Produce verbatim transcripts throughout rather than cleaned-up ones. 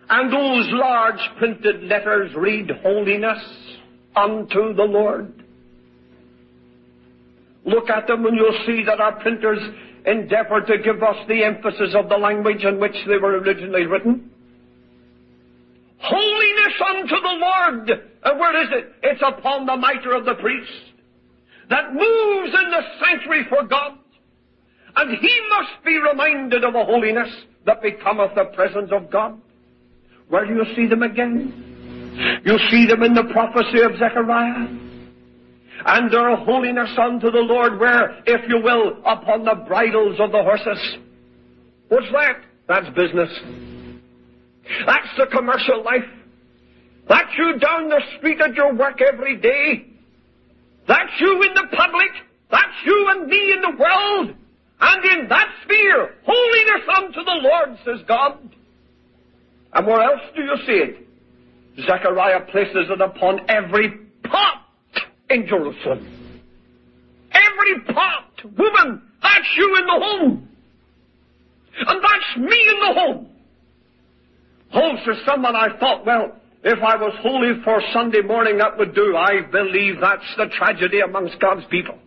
And those large printed letters read, Holiness unto the Lord. Look at them and you'll see that our printers endeavor to give us the emphasis of the language in which they were originally written. Holiness unto the Lord. And where is it? It's upon the mitre of the priest that moves in the sanctuary for God. And he must be reminded of a holiness that becometh the presence of God. Where do you see them again? You see them in the prophecy of Zechariah. And their holiness unto the Lord, where, if you will, upon the bridles of the horses. What's that? That's business. That's the commercial life. That's you down the street at your work every day. That's you in the public. That's you and me in the world. And in that sphere, holiness unto the Lord, says God. And where else do you see it? Zechariah places it upon every pot in Jerusalem. Every pot, woman, that's you in the home. And that's me in the home. Oh, says someone, I thought, well, if I was holy for Sunday morning, that would do. I believe that's the tragedy amongst God's people.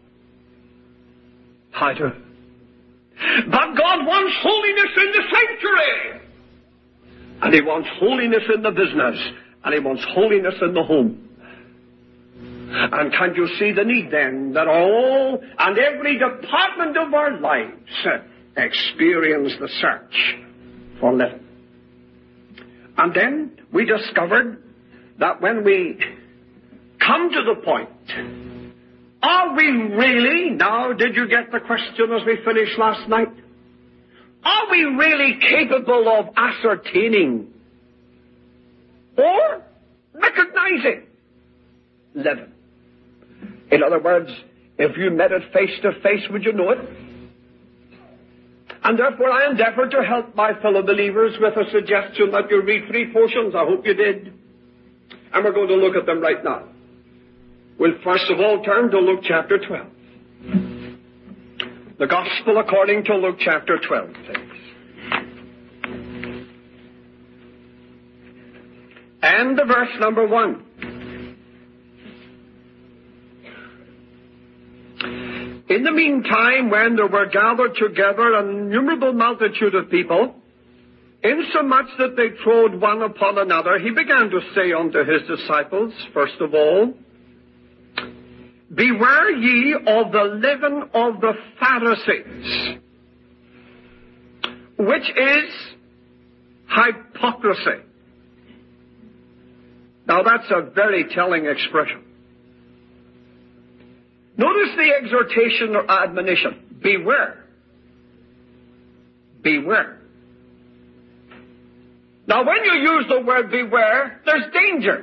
I do. But God wants holiness in the sanctuary. And He wants holiness in the business. And He wants holiness in the home. And can you see the need then that all and every department of our lives experience the search for living? And then we discovered that when we come to the point, are we really, now did you get the question as we finished last night? Are we really capable of ascertaining or recognizing living? In other words, if you met it face to face, would you know it? And therefore I endeavored to help my fellow believers with a suggestion that you read three portions. I hope you did. And we're going to look at them right now. We'll first of all turn to Luke chapter twelve. The Gospel according to Luke chapter twelve, please. And the verse number one. In the meantime, when there were gathered together an innumerable multitude of people, insomuch that they trod one upon another, he began to say unto his disciples, first of all, Beware ye of the leaven of the Pharisees, which is hypocrisy. Now that's a very telling expression. Notice the exhortation or admonition. Beware. Beware. Now when you use the word beware, there's danger.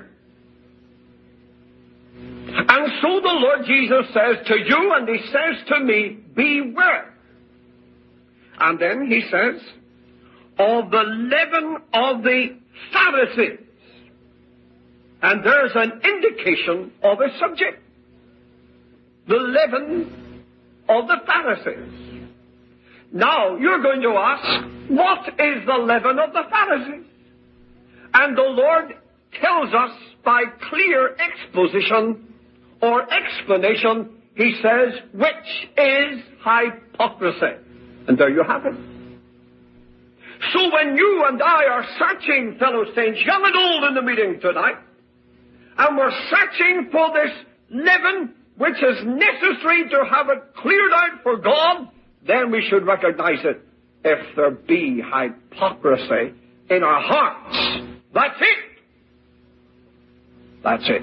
And so the Lord Jesus says to you and He says to me, beware. And then He says, of the leaven of the Pharisees. And there's an indication of a subject. The leaven of the Pharisees. Now, you're going to ask, what is the leaven of the Pharisees? And the Lord tells us by clear exposition or explanation, He says, which is hypocrisy. And there you have it. So when you and I are searching, fellow saints, young and old in the meeting tonight, and we're searching for this leaven which is necessary to have it cleared out for God, then we should recognize it. If there be hypocrisy in our hearts, that's it. That's it.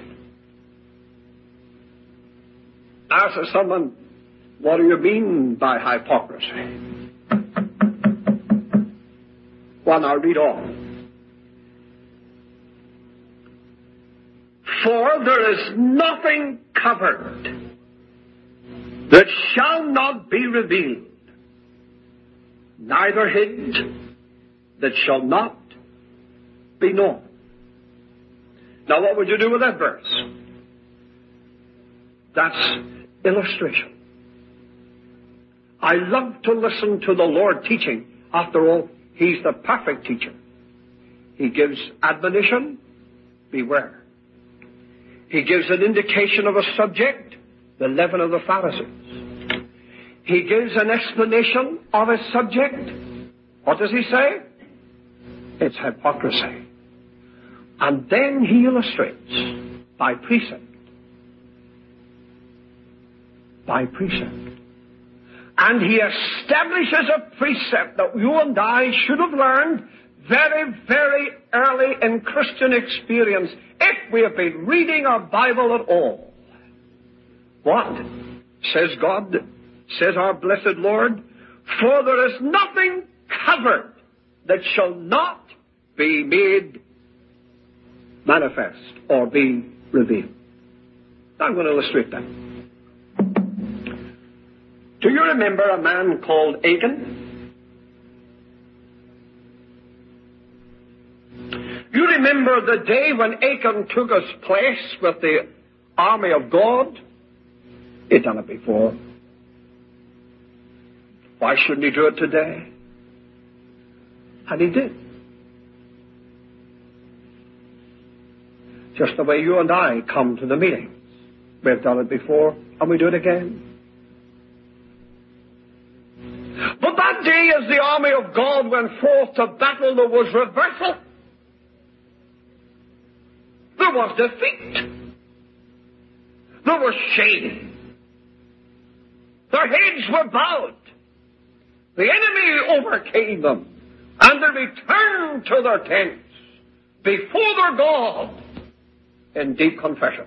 Ask someone, what do you mean by hypocrisy? Well, now read on. For there is nothing covered that shall not be revealed, neither hid that shall not be known. Now what would you do with that verse? That's illustration. I love to listen to the Lord teaching. After all, He's the perfect teacher. He gives admonition, beware. He gives an indication of a subject, the leaven of the Pharisees. He gives an explanation of a subject. What does he say? It's hypocrisy. And then he illustrates by precept. By precept. And he establishes a precept that you and I should have learned very, very early in Christian experience, if we have been reading our Bible at all. What? Says God, says our blessed Lord, for there is nothing covered that shall not be made manifest or be revealed. I'm going to illustrate that. Do you remember a man called Achan? You remember the day when Achan took his place with the army of God? He'd done it before. Why shouldn't he do it today? And he did. Just the way you and I come to the meetings. We've done it before, and we do it again. But that day as the army of God went forth to battle, there was reversal. There was defeat. There was shame. Their heads were bowed. The enemy overcame them, and they returned to their tents before their God in deep confession.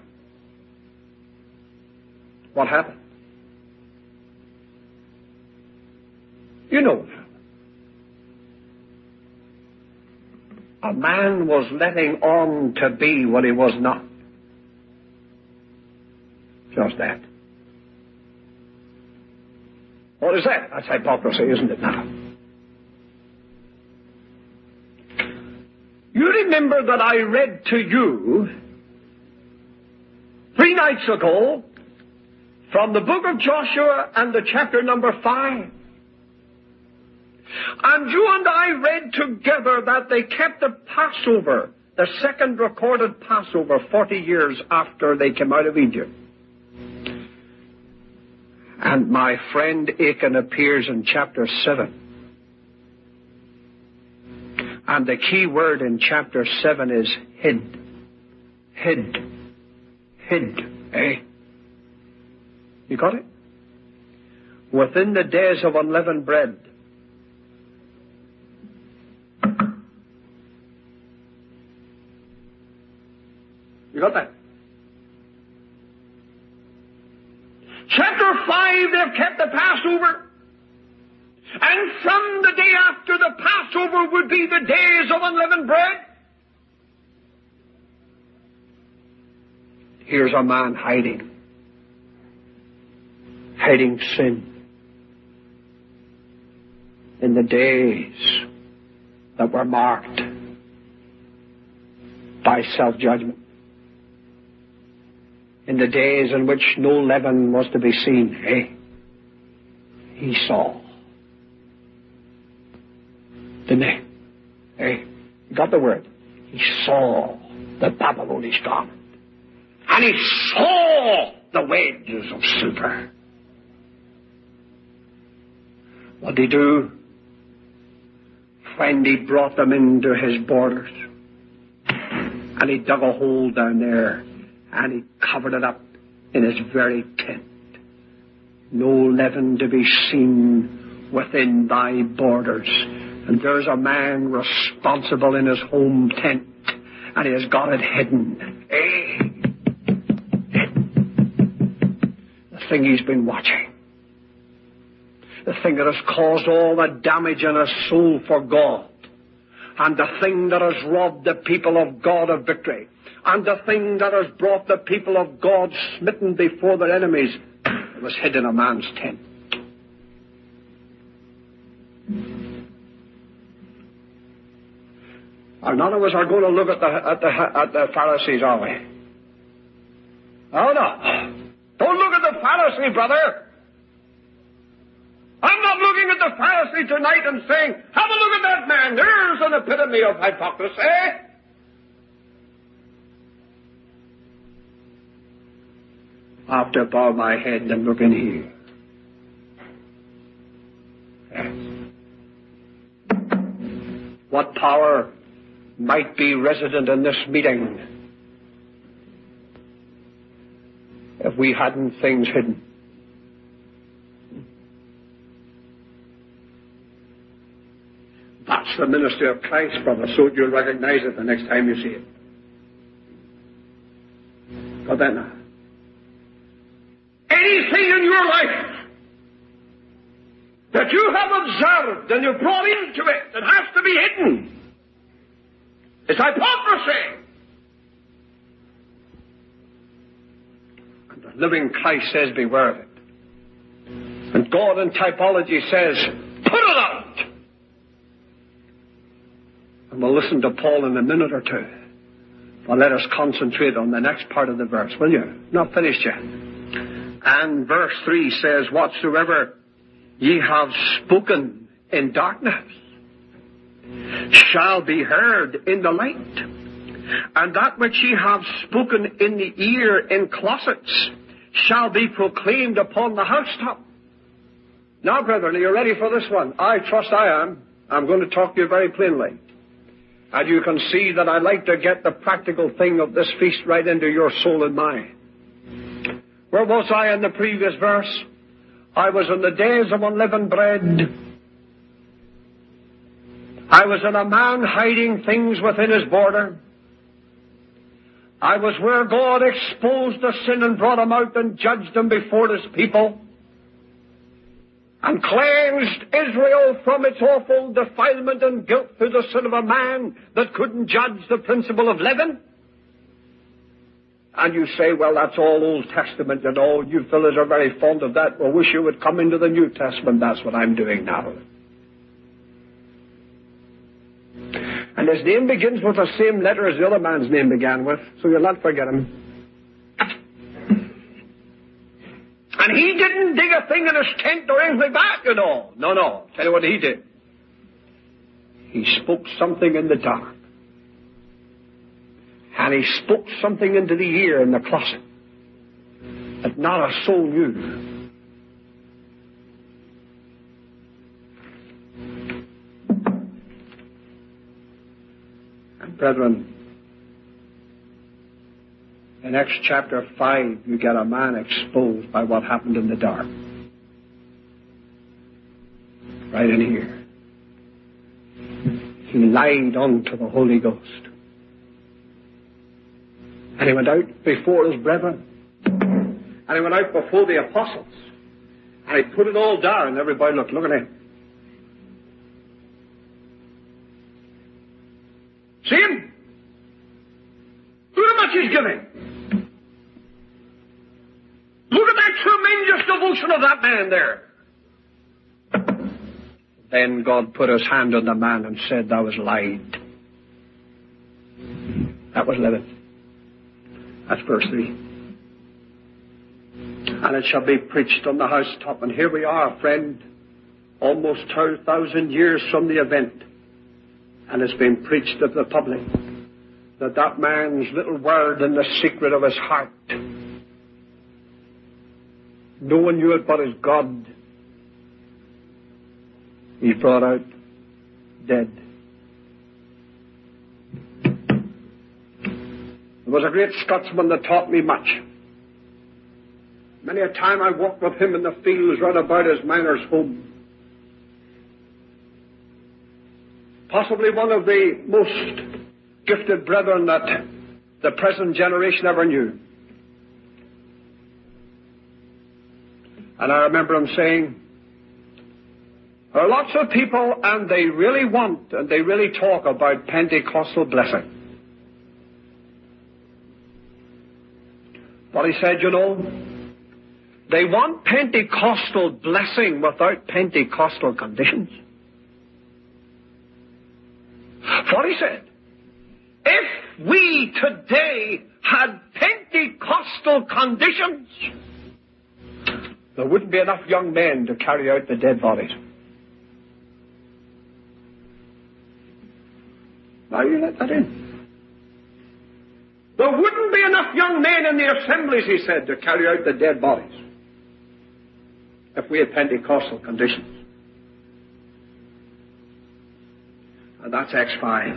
What happened? You know what happened. A man was letting on to be what he was not. Just that. What is that? That's hypocrisy, isn't it now? You remember that I read to you three nights ago from the book of Joshua and the chapter number five. And you and I read together that they kept the Passover, the second recorded Passover, forty years after they came out of Egypt. And my friend Achan appears in chapter seven. And the key word in chapter seven is hid. Hid. Hid. Eh? You got it? Within the days of unleavened bread, you got that? Chapter five, they've kept the Passover. And from the day after the Passover would be the days of unleavened bread. Here's a man hiding. Hiding sin. In the days that were marked by self-judgment. In the days in which no leaven was to be seen, eh? He saw. Didn't he? Eh? You got the word? He saw the Babylonish garment. And he saw the wages of silver. What did he do? Friend, he brought them into his borders. And he dug a hole down there. And he covered it up in his very tent. No leaven to be seen within thy borders. And there's a man responsible in his home tent. And he has got it hidden. Eh? Hidden. The thing he's been watching. The thing that has caused all the damage in his soul for God. And the thing that has robbed the people of God of victory. And the thing that has brought the people of God smitten before their enemies, it was hid in a man's tent. And none of us are going to look at the, at the, at the Pharisees, are we? Oh, no. Don't look at the Pharisee, brother. I'm not looking at the Pharisee tonight and saying, have a look at that man. There's an epitome of hypocrisy. I have to bow my head and look in here. Yes. What power might be resident in this meeting if we hadn't things hidden? That's the ministry of Christ, brother, so you'll recognize it the next time you see it. But then, anything in your life that you have observed and you've brought into it that has to be hidden is hypocrisy. And the living Christ says, beware of it. And God in typology says, put it out. And we'll listen to Paul in a minute or two. But let us concentrate on the next part of the verse, will you? Not finished yet. And verse three says, whatsoever ye have spoken in darkness shall be heard in the light. And that which ye have spoken in the ear in closets shall be proclaimed upon the housetop. Now, brethren, are you ready for this one? I trust I am. I'm going to talk to you very plainly. And you can see that I like to get the practical thing of this feast right into your soul and mind. Where was I in the previous verse? I was in the days of unleavened bread. I was in a man hiding things within his border. I was where God exposed the sin and brought him out and judged him before his people, and cleansed Israel from its awful defilement and guilt through the sin of a man that couldn't judge the principle of leaven. And you say, well, that's all Old Testament, you know. You fellas are very fond of that. Well, wish you would come into the New Testament. That's what I'm doing now. And his name begins with the same letter as the other man's name began with, so you'll not forget him. And he didn't dig a thing in his tent or anything back, you know. No, no. Tell you what he did. He spoke something in the dark. And he spoke something into the ear in the closet that not a soul knew. And brethren, in Acts chapter five, you get a man exposed by what happened in the dark. Right in here. He lied unto the Holy Ghost. And he went out before his brethren. And he went out before the apostles. And he put it all down. Everybody looked, look at him. See him? Look how much he's giving. Look at that tremendous devotion of that man there. Then God put his hand on the man and said, thou hast lied. That was living. That's verse three. And it shall be preached on the housetop. And here we are, friend, almost two thousand years from the event. And it's been preached to the public that that man's little word in the secret of his heart, no one knew it but his God, he brought out dead. There was a great Scotsman that taught me much. Many a time I walked with him in the fields round about his miner's home. Possibly one of the most gifted brethren that the present generation ever knew. And I remember him saying, there are lots of people and they really want and they really talk about Pentecostal blessing. But he said, you know, they want Pentecostal blessing without Pentecostal conditions. What he said, if we today had Pentecostal conditions, there wouldn't be enough young men to carry out the dead bodies. Now you let that in. There wouldn't be enough young men in the assemblies, he said, to carry out the dead bodies if we had Pentecostal conditions. And that's Acts five.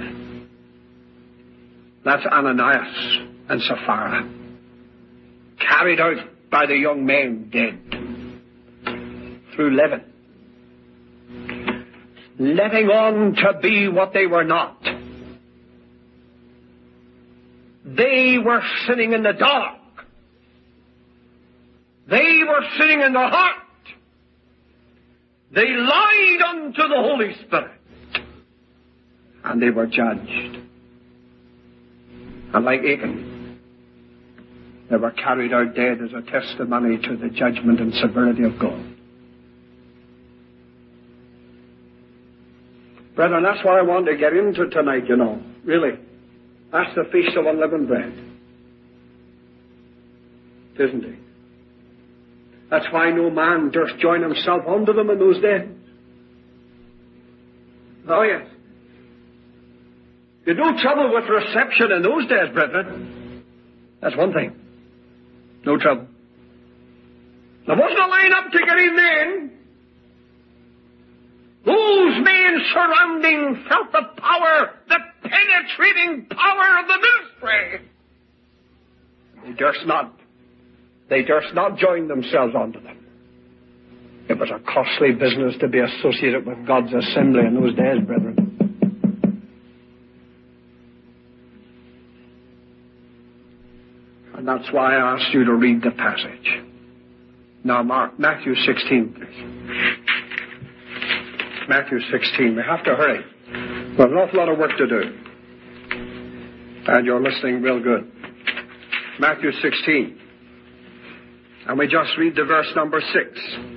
That's Ananias and Sapphira, carried out by the young men dead through leaven, letting on to be what they were not. They were sitting in the dark. They were sitting in the heart. They lied unto the Holy Spirit. And they were judged. And like Achan, they were carried out dead as a testimony to the judgment and severity of God. Brethren, that's what I want to get into tonight, you know. Really. That's the Feast of Unleavened Bread. Isn't it? That's why no man durst join himself unto them in those days. Oh, yes. You had no trouble with reception in those days, brethren. That's one thing. No trouble. There wasn't a line up to get in then. Those men surrounding felt the power, the penetrating power of the ministry. They durst not. They durst not join themselves unto them. It was a costly business to be associated with God's assembly in those days, brethren. And that's why I asked you to read the passage. Now, Mark, Matthew sixteen, please. Matthew sixteen. We have to hurry. We've got an awful lot of work to do. And you're listening real good. Matthew sixteen. And we just read the verse number six.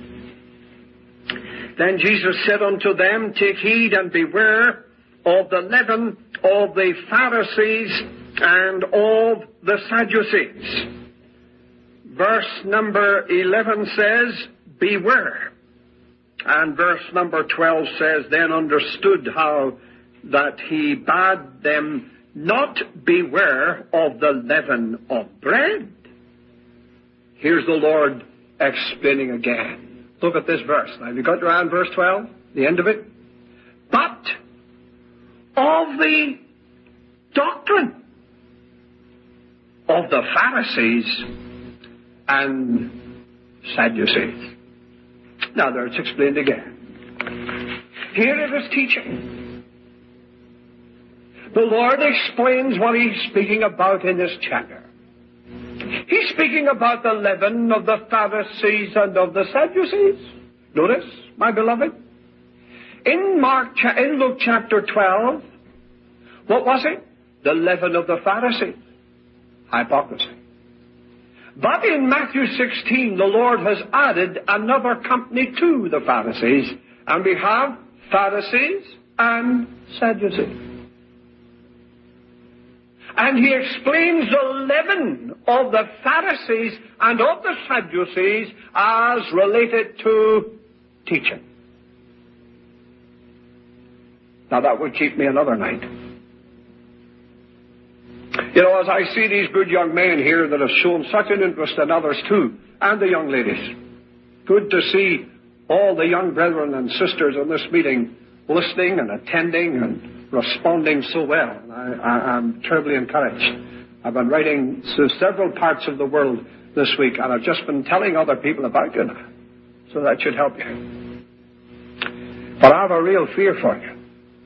Then Jesus said unto them, Take heed and beware of the leaven of the Pharisees and of the Sadducees. Verse number eleven says, Beware. And verse number twelve says, Then understood how that he bade them not beware of the leaven of bread. Here's the Lord explaining again. Look at this verse. Now, have you got around verse twelve? The end of it? But of the doctrine of the Pharisees and Sadducees. Now, there it's explained again. Here it is teaching. The Lord explains what He's speaking about in this chapter. He's speaking about the leaven of the Pharisees and of the Sadducees. Notice, my beloved. In Mark, in Luke chapter twelve, what was it? The leaven of the Pharisees. Hypocrisy. But in Matthew sixteen, the Lord has added another company to the Pharisees, and we have Pharisees and Sadducees. And He explains the leaven of the Pharisees and of the Sadducees as related to teaching. Now that would keep me another night. You know, as I see these good young men here that have shown such an interest in others too, and the young ladies, good to see all the young brethren and sisters in this meeting listening and attending and responding so well. I, I, I'm terribly encouraged. I've been writing to several parts of the world this week, and I've just been telling other people about you now, so that should help you. But I have a real fear for you.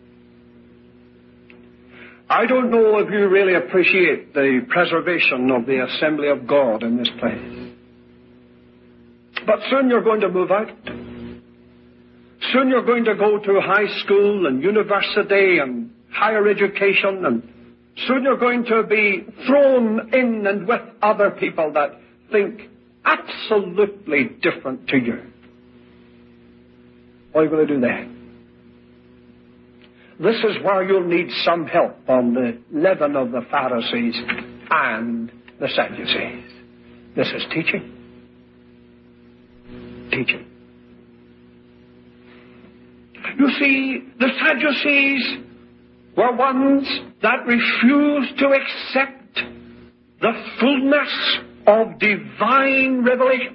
I don't know if you really appreciate the preservation of the assembly of God in this place. But soon you're going to move out. Soon you're going to go to high school and university and higher education, and soon you're going to be thrown in and with other people that think absolutely different to you. What are you going to do then? This is where you'll need some help on the leaven of the Pharisees and the Sadducees. This is teaching. Teaching. You see, the Sadducees were ones that refused to accept the fullness of divine revelation.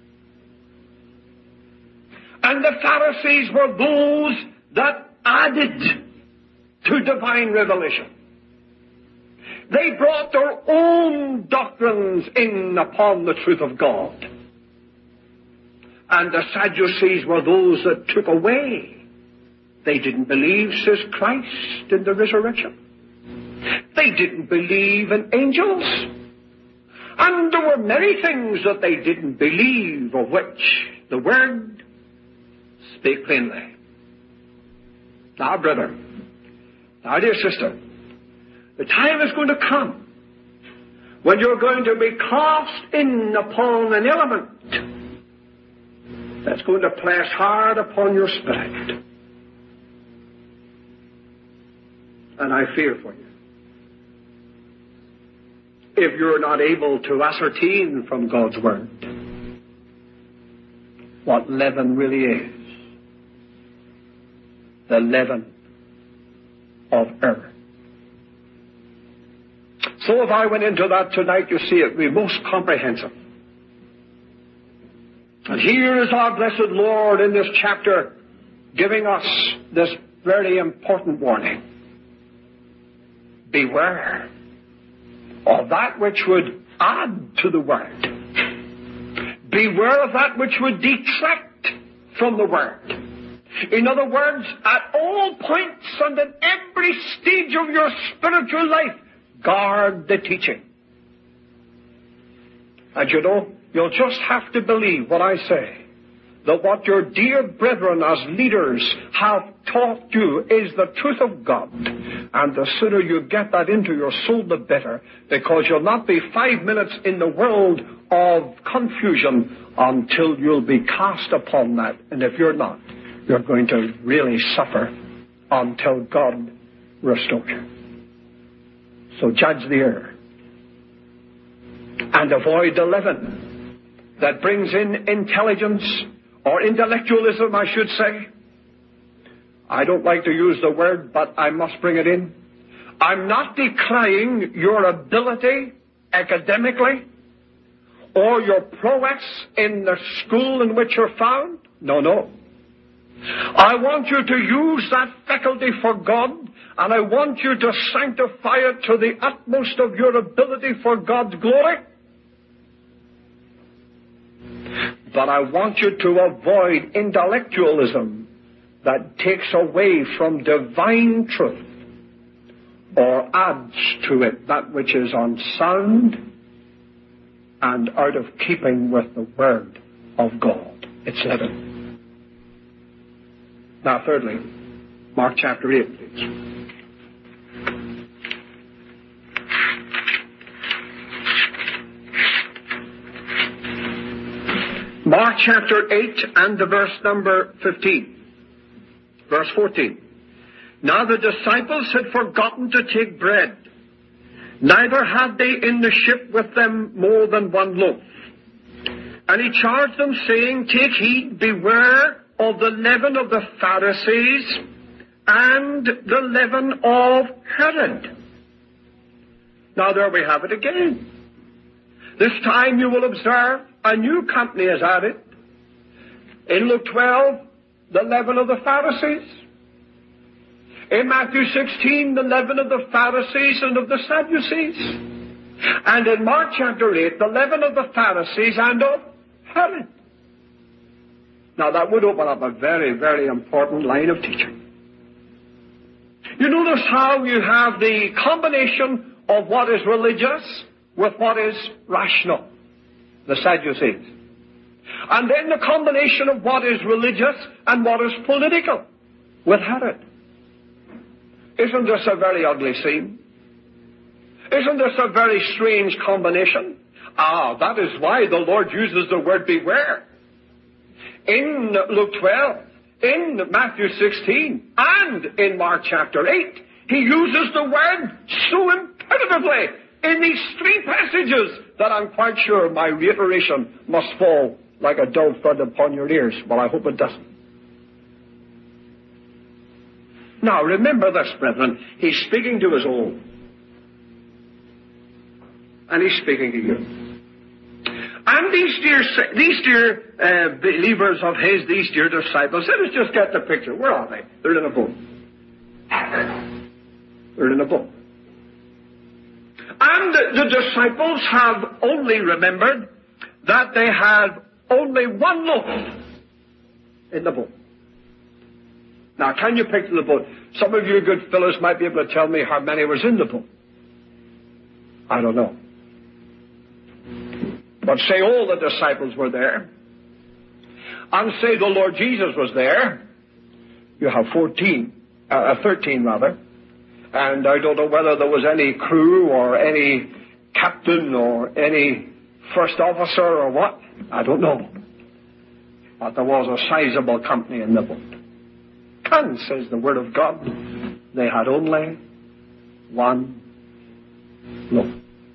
And the Pharisees were those that added to divine revelation. They brought their own doctrines in upon the truth of God. And the Sadducees were those that took away. They didn't believe, says Christ, in the resurrection. They didn't believe in angels. And there were many things that they didn't believe, of which the Word spake plainly. Now, brother, now, dear sister, the time is going to come when you're going to be cast in upon an element that's going to press hard upon your spirit. And I fear for you. If you're not able to ascertain from God's Word what leaven really is. The leaven of error. So if I went into that tonight, you see it would be most comprehensive. And here is our blessed Lord in this chapter giving us this very important warning. Beware of that which would add to the Word. Beware of that which would detract from the Word. In other words, at all points and at every stage of your spiritual life, guard the teaching. And you know, you'll just have to believe what I say, that what your dear brethren as leaders have taught you is the truth of God. And the sooner you get that into your soul, the better, because you'll not be five minutes in the world of confusion until you'll be cast upon that. And if you're not, you're going to really suffer until God restores you. So judge the error and avoid the leaven that brings in intelligence or intellectualism, I should say. I don't like to use the word, but I must bring it in. I'm not decrying your ability academically or your prowess in the school in which you're found. No, no. I want you to use that faculty for God, and I want you to sanctify it to the utmost of your ability for God's glory. But I want you to avoid intellectualism that takes away from divine truth or adds to it that which is unsound and out of keeping with the Word of God. It's leaven. Now, thirdly, Mark chapter eight, please. Mark chapter eight and the verse number fifteen. Verse fourteen. Now the disciples had forgotten to take bread. Neither had they in the ship with them more than one loaf. And he charged them, saying, Take heed, beware of the leaven of the Pharisees and the leaven of Herod. Now there we have it again. This time you will observe a new company is added. In Luke twelve, the leaven of the Pharisees. In Matthew sixteen, the leaven of the Pharisees and of the Sadducees. And in Mark chapter eight, the leaven of the Pharisees and of Herod. Now that would open up a very, very important line of teaching. You notice how you have the combination of what is religious with what is rational, the Sadducees. And then the combination of what is religious and what is political with Herod. Isn't this a very ugly scene? Isn't this a very strange combination? Ah, that is why the Lord uses the word beware. In Luke twelve, in Matthew sixteen, and in Mark chapter eight, he uses the word so imperatively in these three passages that I'm quite sure my reiteration must fall like a dull thud upon your ears. Well, I hope it doesn't. Now, remember this, brethren. He's speaking to his own. And he's speaking to you. And these dear, these dear uh, believers of his, these dear disciples, let us just get the picture. Where are they? They're in a boat. They're in a boat. And the, the disciples have only remembered that they had only one loaf in the boat. Now, can you picture the boat? Some of you good fellows might be able to tell me how many was in the boat. I don't know. But say all the disciples were there, and say the Lord Jesus was there, you have fourteen, uh, thirteen rather, and I don't know whether there was any crew or any captain or any first officer or what. I don't know. But there was a sizable company in the boat. And, says the Word of God, they had only one loaf.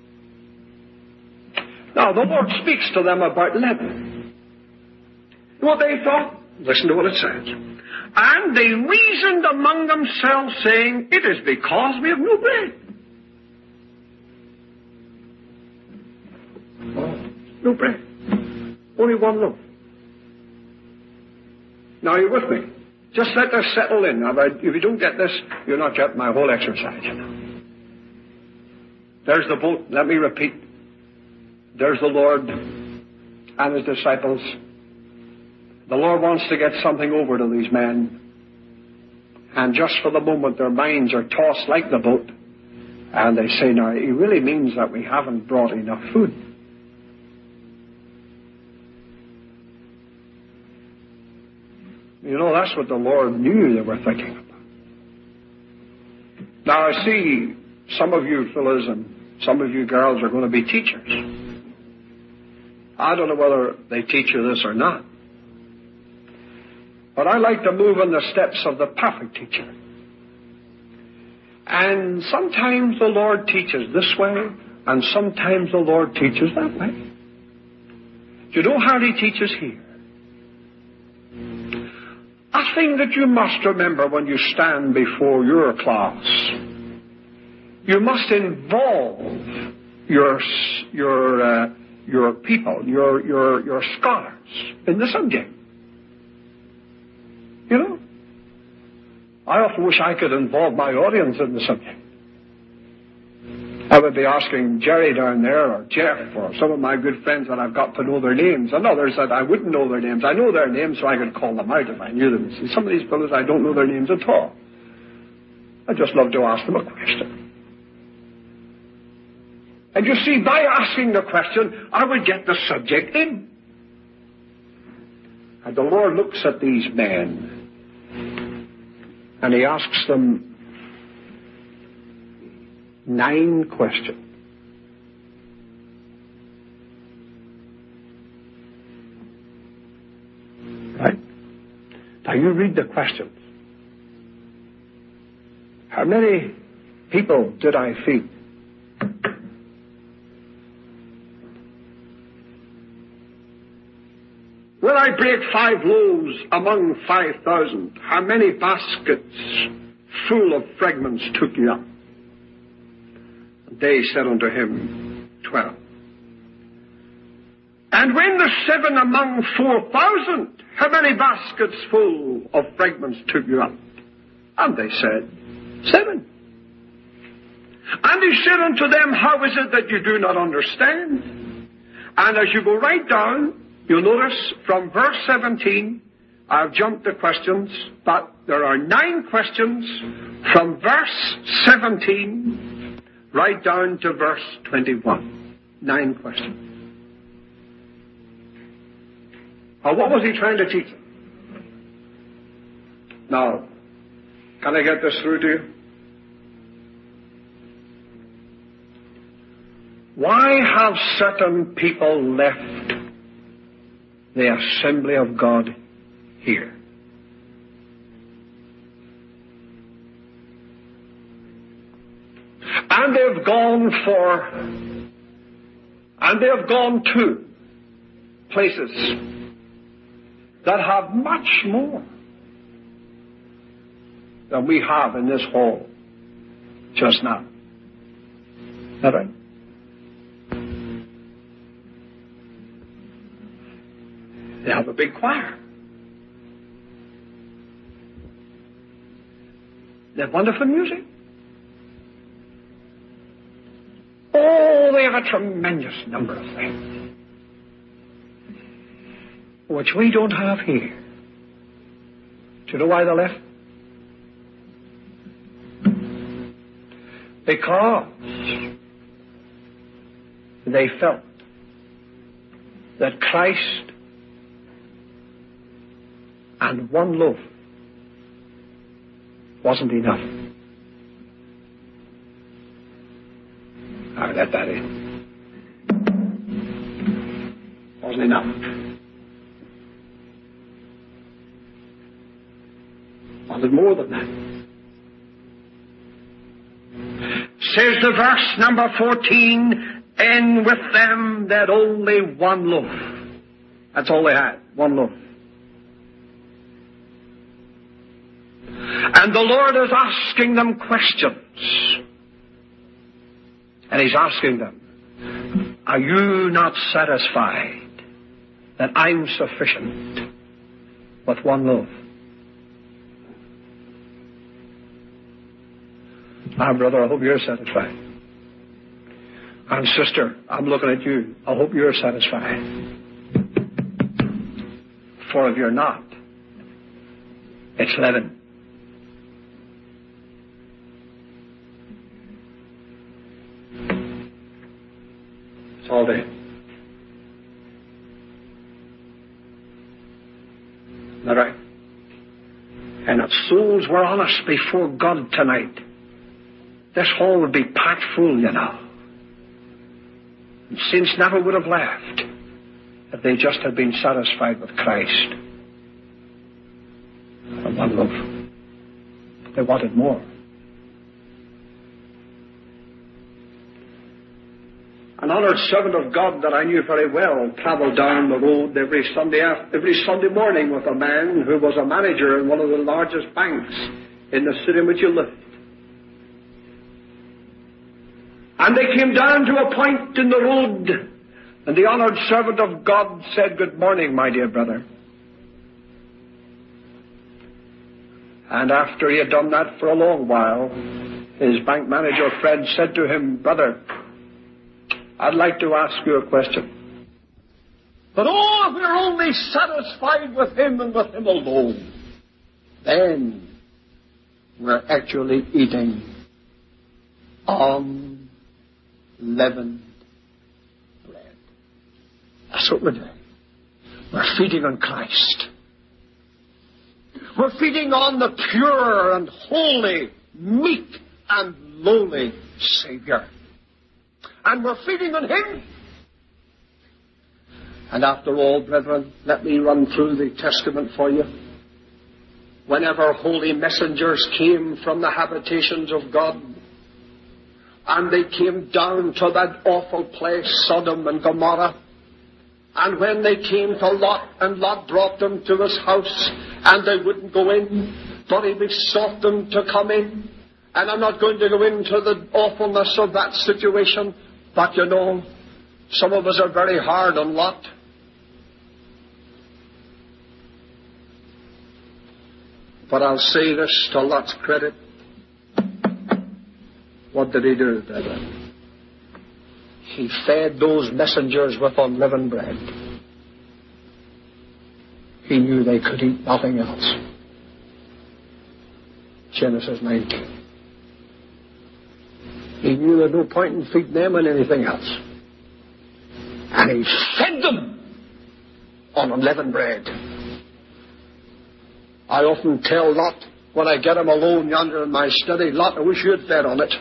Now, the Lord speaks to them about leaven. What they thought? Listen to what it says. And they reasoned among themselves, saying, it is because we have no bread. Oh, no bread. Only one loaf. Now, you're with me. Just let this settle in. Now, if you don't get this, you're not getting my whole exercise, you know. There's the boat. Let me repeat. There's the Lord and his disciples. The Lord wants to get something over to these men. And just for the moment, their minds are tossed like the boat. And they say, now, it really means that we haven't brought enough food. You know, that's what the Lord knew they were thinking about. Now, I see some of you fellas and some of you girls are going to be teachers. I don't know whether they teach you this or not. But I like to move in the steps of the perfect teacher. And sometimes the Lord teaches this way, and sometimes the Lord teaches that way. Do you know how he teaches here? A thing that you must remember when you stand before your class. You must involve your your uh, your people, your your your scholars in the subject. You know, I often wish I could involve my audience in the subject. I would be asking Jerry down there, or Jeff, or some of my good friends that I've got to know their names, and others that I wouldn't know their names. I know their names so I could call them out if I knew them. See, some of these fellows, I don't know their names at all. I just love to ask them a question. And you see, by asking the question, I would get the subject in. And the Lord looks at these men, and he asks them nine questions. Right? Now you read the questions. How many people did I feed? Will I break five loaves among five thousand? How many baskets full of fragments took you up? They said unto him, twelve. And when the seven among four thousand, how many baskets full of fragments took you up? And they said, seven. And he said unto them, how is it that you do not understand? And as you go right down, you'll notice from verse seventeen, I've jumped the questions, but there are nine questions from verse seventeen right down to verse twenty-one. Nine questions. Now, what was he trying to teach them? Now, can I get this through to you? Why have certain people left the assembly of God here? And they've gone for, and they've gone to places that have much more. than we have in this hall just now. Is that right? They have a big choir. They have wonderful music. Oh, they have a tremendous number of things which we don't have here. Do you know why they left? Because they felt that Christ and one loaf wasn't enough. I let that in. Wasn't enough. Wanted more than that. Says the verse number fourteen, and with them that only one loaf. That's all they had, one loaf. And the Lord is asking them questions. And He's asking them, are you not satisfied that I'm sufficient with one loaf? Ah, brother, I hope you're satisfied. And sister, I'm looking at you. I hope you're satisfied. For if you're not, it's leaven. It's all day. Isn't that right? And if souls were honest before God tonight, this hall would be packed full, you know. And saints never would have left if they just had been satisfied with Christ. And one loaf. They wanted more. An honoured servant of God that I knew very well travelled down the road every Sunday after, every Sunday morning with a man who was a manager in one of the largest banks in the city in which he lived. And they came down to a point in the road, and the honoured servant of God said, "Good morning, my dear brother." And after he had done that for a long while, his bank manager friend said to him, "Brother, I'd like to ask you a question. But oh, if we're only satisfied with Him and with Him alone, then we're actually eating unleavened bread." That's what we're doing. We're feeding on Christ. We're feeding on the pure and holy, meek and lowly Savior. And we're feeding on Him. And after all, brethren, let me run through the Testament for you. Whenever holy messengers came from the habitations of God, and they came down to that awful place, Sodom and Gomorrah, and when they came to Lot, and Lot brought them to his house, and they wouldn't go in, but he besought them to come in. And I'm not going to go into the awfulness of that situation, but you know, some of us are very hard on Lot. But I'll say this to Lot's credit. What did he do, brethren? He fed those messengers with unleavened bread. He knew they could eat nothing else. Genesis nineteen. He knew there was no point in feeding them on anything else. And he fed them on unleavened bread. I often tell Lot, when I get him alone yonder in my study, "Lot, I wish you had fed on it.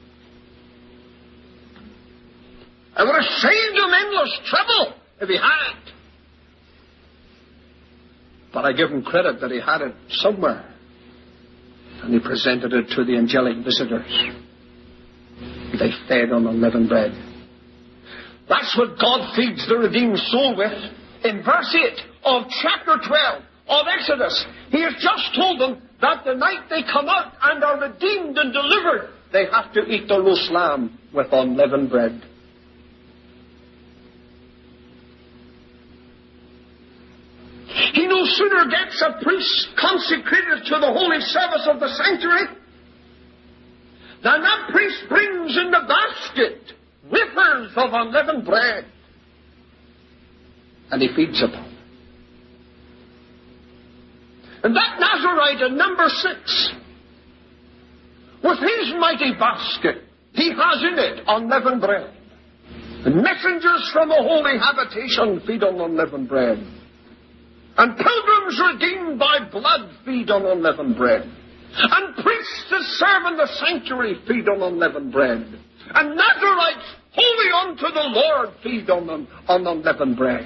I would have saved him endless trouble if he had." But I give him credit that he had it somewhere. And he presented it to the angelic visitors. They fed on unleavened bread. That's what God feeds the redeemed soul with. In verse eight of chapter twelve of Exodus, He has just told them that the night they come out and are redeemed and delivered, they have to eat the roast lamb with unleavened bread. He no sooner gets a priest consecrated to the holy service of the sanctuary than that priest brings in the basket wafers of unleavened bread, and he feeds upon it. And that Nazarite in number six, with his mighty basket, he has in it unleavened bread. And messengers from a holy habitation feed on unleavened bread. And pilgrims redeemed by blood feed on unleavened bread. And priests that serve in the sanctuary feed on unleavened bread. And Nazarites holy unto the Lord feed on, on, on unleavened bread.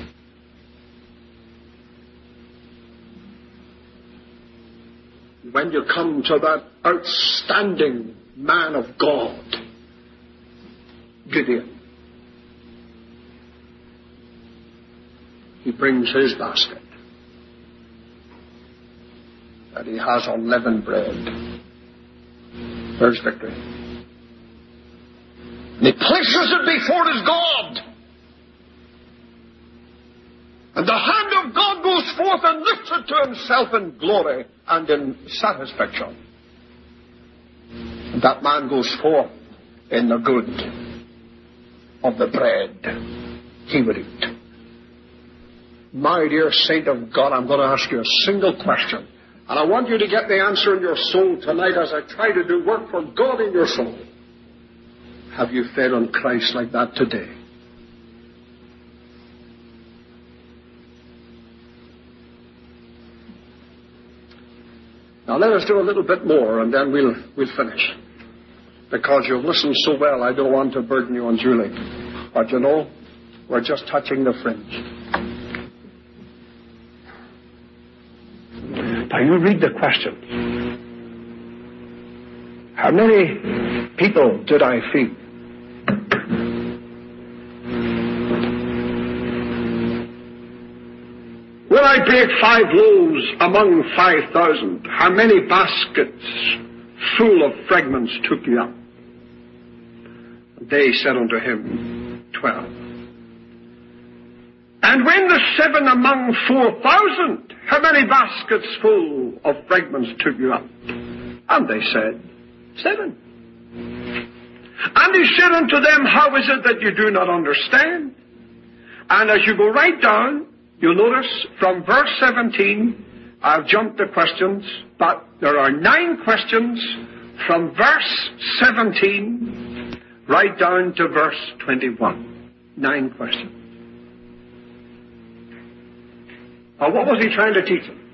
When you come to that outstanding man of God, Gideon, he brings his basket, and he has unleavened bread. There's victory. And he places it before his God. And the hand of God goes forth and lifts it to himself in glory and in satisfaction. And that man goes forth in the good of the bread he would eat. My dear saint of God, I'm going to ask you a single question. And I want you to get the answer in your soul tonight as I try to do work for God in your soul. Have you fed on Christ like that today? Now let us do a little bit more and then we'll, we'll finish. Because you've listened so well, I don't want to burden you unduly. But you know, we're just touching the fringe. Now you read the question. How many people did I feed? When I bake five loaves among five thousand, how many baskets full of fragments took you up? They said unto him, twelve. And when the seven among four thousand, how many baskets full of fragments took you up? And they said, seven. And he said unto them, how is it that you do not understand? And as you go right down, you'll notice from verse seventeen, I've jumped the questions, but there are nine questions from verse seventeen right down to verse twenty-one. Nine questions. Now, what was he trying to teach them?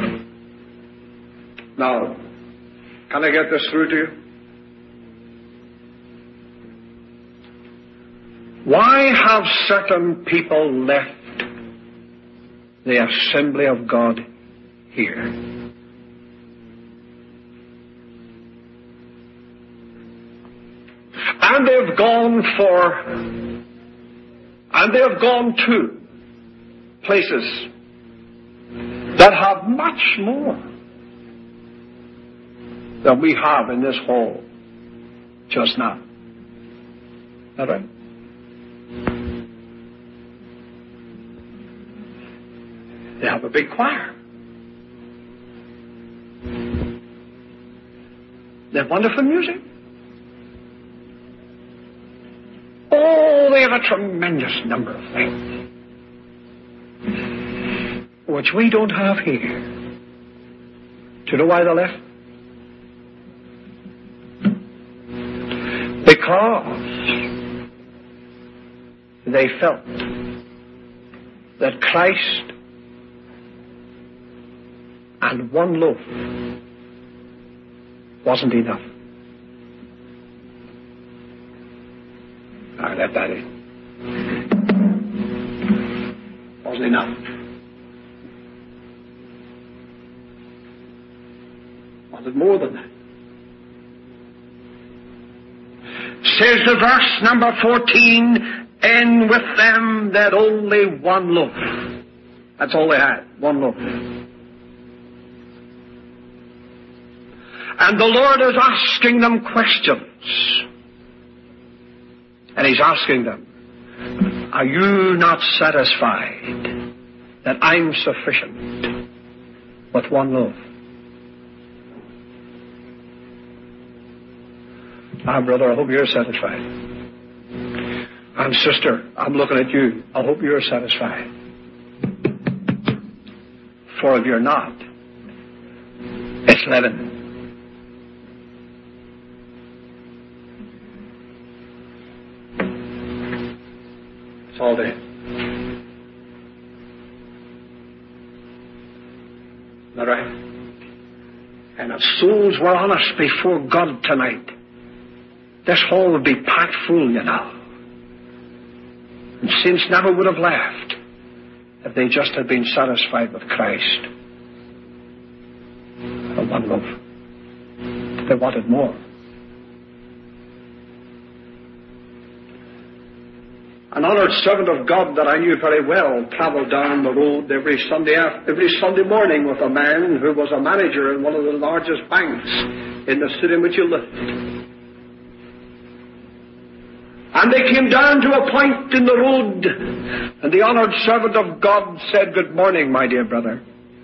Now, can I get this through to you? Why have certain people left the assembly of God here? And they've gone for, and they've gone to places that have much more than we have in this hall just now. Is that right? They have a big choir. They have wonderful music. Oh, they have a tremendous number of things which we don't have here. Do you know why they left? Because they felt that Christ and one loaf wasn't enough. I let that in. Wasn't enough. Wanted more than that. Says the verse number fourteen, and with them that only one loaf. That's all they had, one loaf. And the Lord is asking them questions. And He's asking them, are you not satisfied that I'm sufficient with one loaf? Ah, brother, I hope you're satisfied. And sister, I'm looking at you. I hope you're satisfied. For if you're not, it's leaven. It's all dead. Isn't that right? And if souls were honest before God tonight, this hall would be packed full, you know. And saints never would have left if they just had been satisfied with Christ. And one loaf. They wanted more. An honoured servant of God that I knew very well travelled down the road every Sunday after, every Sunday morning with a man who was a manager in one of the largest banks in the city in which he lived. And they came down to a point in the road, and the honoured servant of God said, "Good morning, my dear brother."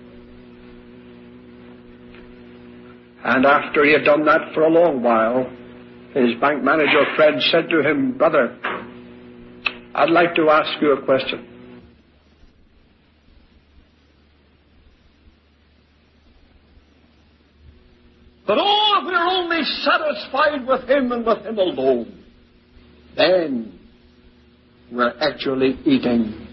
And after he had done that for a long while, his bank manager friend said to him, "Brother, I'd like to ask you a question." But oh, if we're only satisfied with Him and with Him alone, then we're actually eating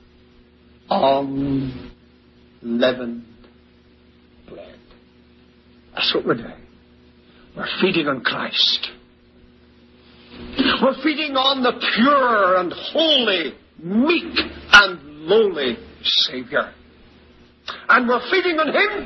unleavened bread. That's what we're doing. We're feeding on Christ. We're feeding on the pure and holy, meek and lowly Savior. And we're feeding on Him.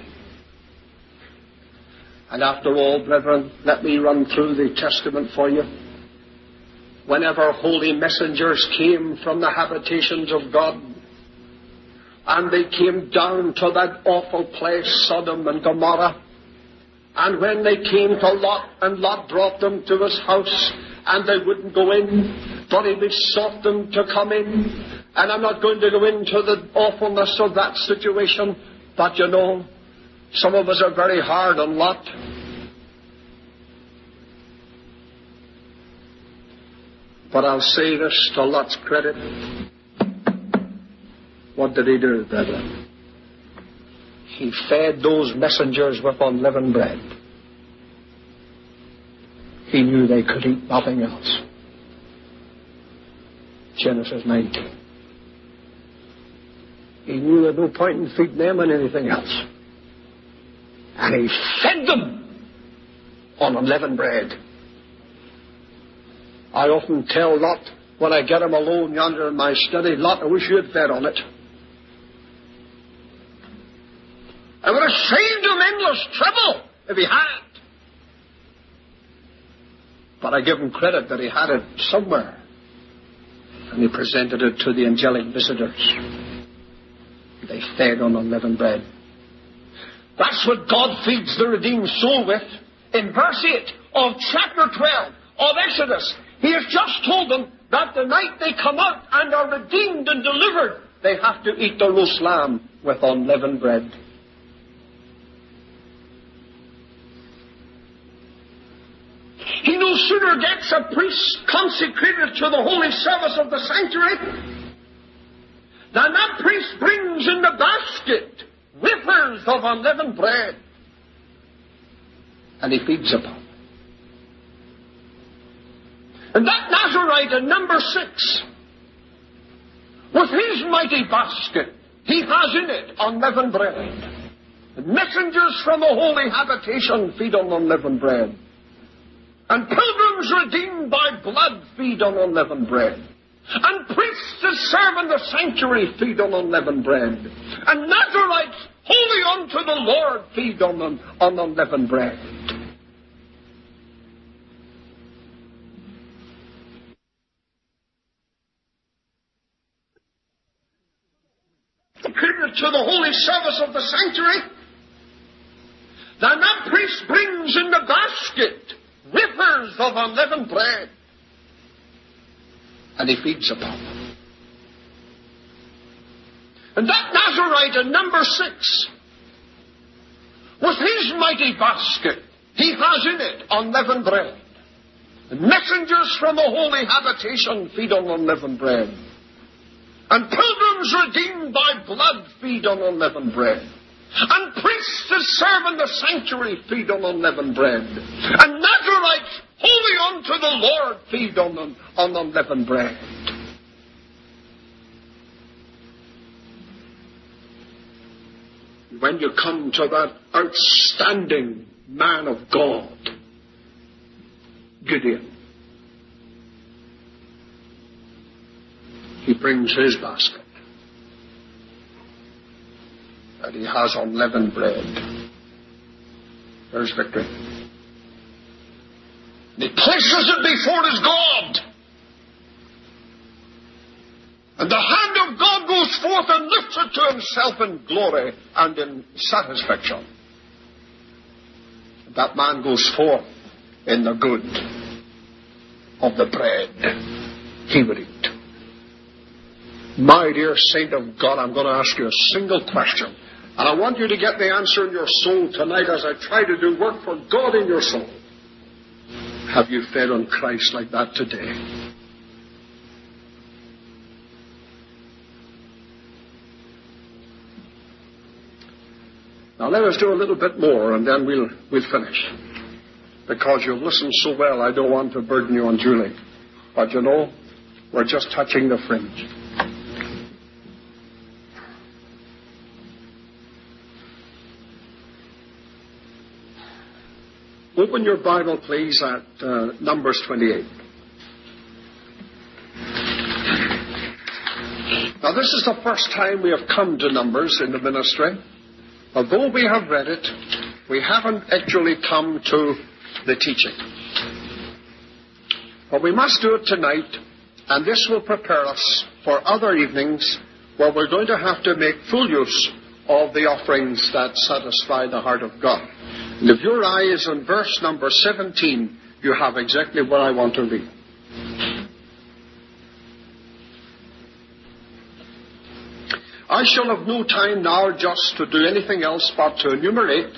And after all, brethren, let me run through the Testament for you. Whenever holy messengers came from the habitations of God, and they came down to that awful place, Sodom and Gomorrah, and when they came to Lot, and Lot brought them to his house, and they wouldn't go in, but he besought them to come in. And I'm not going to go into the awfulness of that situation, but you know, some of us are very hard on Lot. But I'll say this to Lot's credit. What did he do, brethren? He fed those messengers with unleavened bread. He knew they could eat nothing else. Genesis nineteen. He knew there was no point in feeding them on anything else. And he fed them on unleavened bread. I often tell Lot, when I get him alone yonder in my study, Lot, I wish you had fed on it. I would have saved him endless trouble if he had. But I give him credit that he had it somewhere. And he presented it to the angelic visitors. They fed on unleavened bread. That's what God feeds the redeemed soul with. In verse eight of chapter twelve of Exodus, He has just told them that the night they come out and are redeemed and delivered, they have to eat the roast lamb with unleavened bread. He no sooner gets a priest consecrated to the holy service of the sanctuary than that priest brings in the basket wafers of unleavened bread. And he feeds upon. And that Nazarite in number six, with his mighty basket, he has in it unleavened bread. The messengers from the holy habitation feed on unleavened bread. And pilgrims redeemed by blood feed on unleavened bread. And priests that serve in the sanctuary feed on unleavened bread. And Nazarites holy unto the Lord feed on, on unleavened bread. To the holy service of the sanctuary, Then that priest brings in the basket wafers of unleavened bread, and he feeds upon them. And that Nazarite in number six, with his mighty basket, he has in it unleavened bread. And messengers from a holy habitation feed on unleavened bread. And pilgrims redeemed by blood feed on unleavened bread. And priests that serve in the sanctuary feed on unleavened bread. And Nazarites holy unto the Lord feed on, on unleavened bread. When you come to that outstanding man of God, Gideon, he brings his basket, and he has unleavened bread. There's victory. And he places it before his God. And the hand of God goes forth and lifts it to himself in glory and in satisfaction. That man goes forth in the good of the bread he would eat. My dear saint of God, I'm going to ask you a single question. And I want you to get the answer in your soul tonight as I try to do work for God in your soul. Have you fed on Christ like that today? Now let us do a little bit more and then we'll, we'll finish. Because you've listened so well, I don't want to burden you unduly. But you know, we're just touching the fringe. Open your Bible, please, at uh, Numbers twenty-eight. Now, this is the first time we have come to Numbers in the ministry. Although we have read it, we haven't actually come to the teaching. But we must do it tonight, and this will prepare us for other evenings where we're going to have to make full use of the offerings that satisfy the heart of God. And if your eye is on verse number seventeen, you have exactly what I want to read. I shall have no time now just to do anything else but to enumerate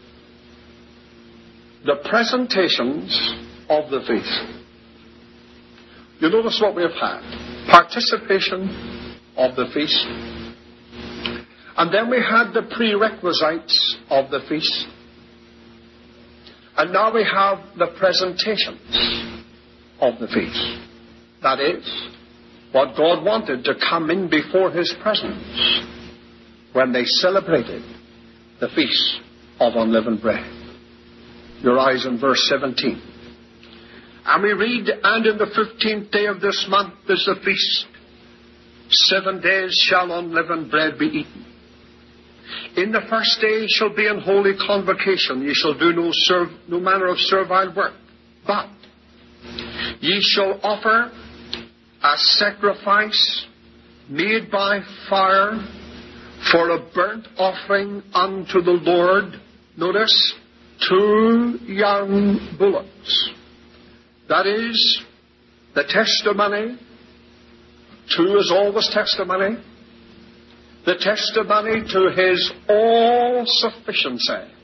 the presentations of the feast. You notice what we have had. Participation of the feast. And then we had the prerequisites of the feast. And now we have the presentations of the feast. That is, what God wanted to come in before His presence when they celebrated the feast of unleavened bread. Your eyes on verse seventeen. And we read, and in the fifteenth day of this month is the feast. Seven days shall unleavened bread be eaten. In the first day shall be an holy convocation. Ye shall do no, serv- no manner of servile work. But ye shall offer a sacrifice made by fire for a burnt offering unto the Lord. Notice, two young bullocks. That is the testimony. Two is always testimony. The testimony to His all-sufficiency.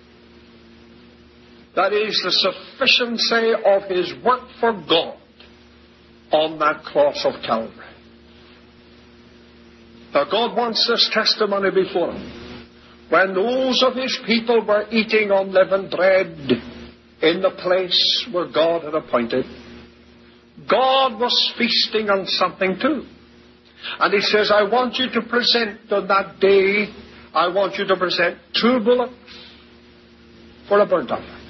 That is the sufficiency of His work for God on that cross of Calvary. Now God wants this testimony before Him. When those of His people were eating unleavened bread in the place where God had appointed, God was feasting on something too. And He says, I want you to present on that day, I want you to present two bullocks for a burnt offering.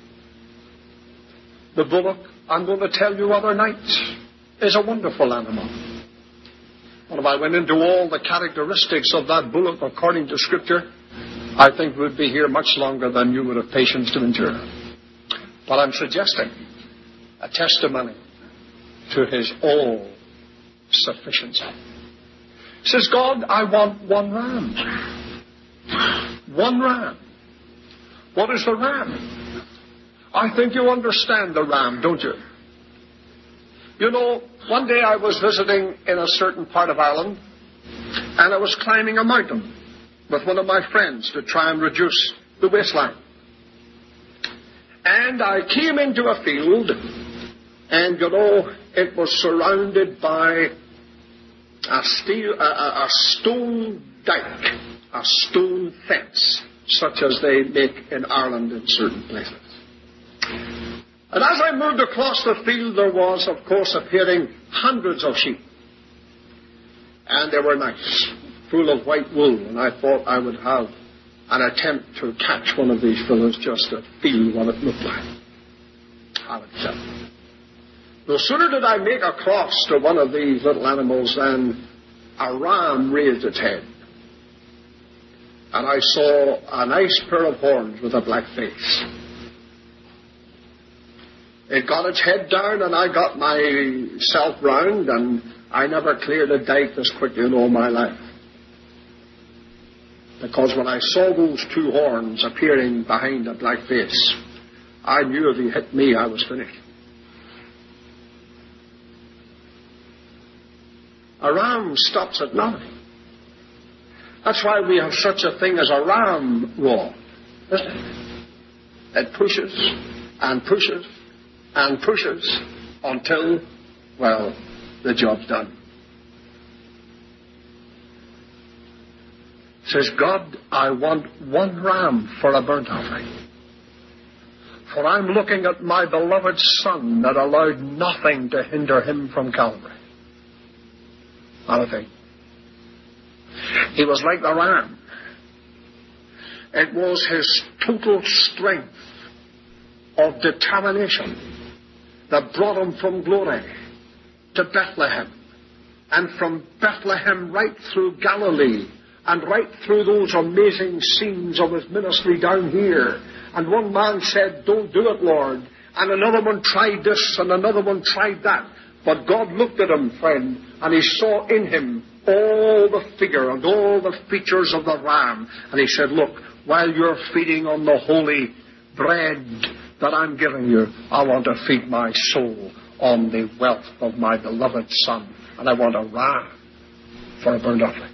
The bullock, I'm going to tell you other nights, is a wonderful animal. And if I went into all the characteristics of that bullock according to Scripture, I think we'd be here much longer than you would have patience to endure. But I'm suggesting a testimony to His all-sufficiency. Says God, I want one ram. One ram. What is the ram? I think you understand the ram, don't you? You know, one day I was visiting in a certain part of Ireland, and I was climbing a mountain with one of my friends to try and reduce the waistline. And I came into a field, and, you know, it was surrounded by a, steel, a, a, a stone dike, a stone fence, such as they make in Ireland in certain places. And as I moved across the field, there was, of course, appearing hundreds of sheep. And they were nice, full of white wool, and I thought I would have an attempt to catch one of these fellows just to feel what it looked like. How it felt. No sooner did I make across to one of these little animals than a ram raised its head. And I saw a nice pair of horns with a black face. It got its head down, and I got myself round, and I never cleared a dike as quickly in all my life. Because when I saw those two horns appearing behind a black face, I knew if he hit me, I was finished. A ram stops at nothing. That's why we have such a thing as a ram rod, isn't it? It pushes and pushes and pushes until, well, the job's done. Says God, I want one ram for a burnt offering. For I'm looking at my beloved Son that allowed nothing to hinder him from Calvary. Not a thing. He was like the ram. It was his total strength of determination that brought him from glory to Bethlehem, and from Bethlehem right through Galilee, and right through those amazing scenes of his ministry down here. And one man said, don't do it, Lord. And another one tried this, and another one tried that. But God looked at him, friend, and he saw in him all the figure and all the features of the ram. And he said, look, while you're feeding on the holy bread that I'm giving you, I want to feed my soul on the wealth of my beloved Son. And I want a ram for a burnt offering.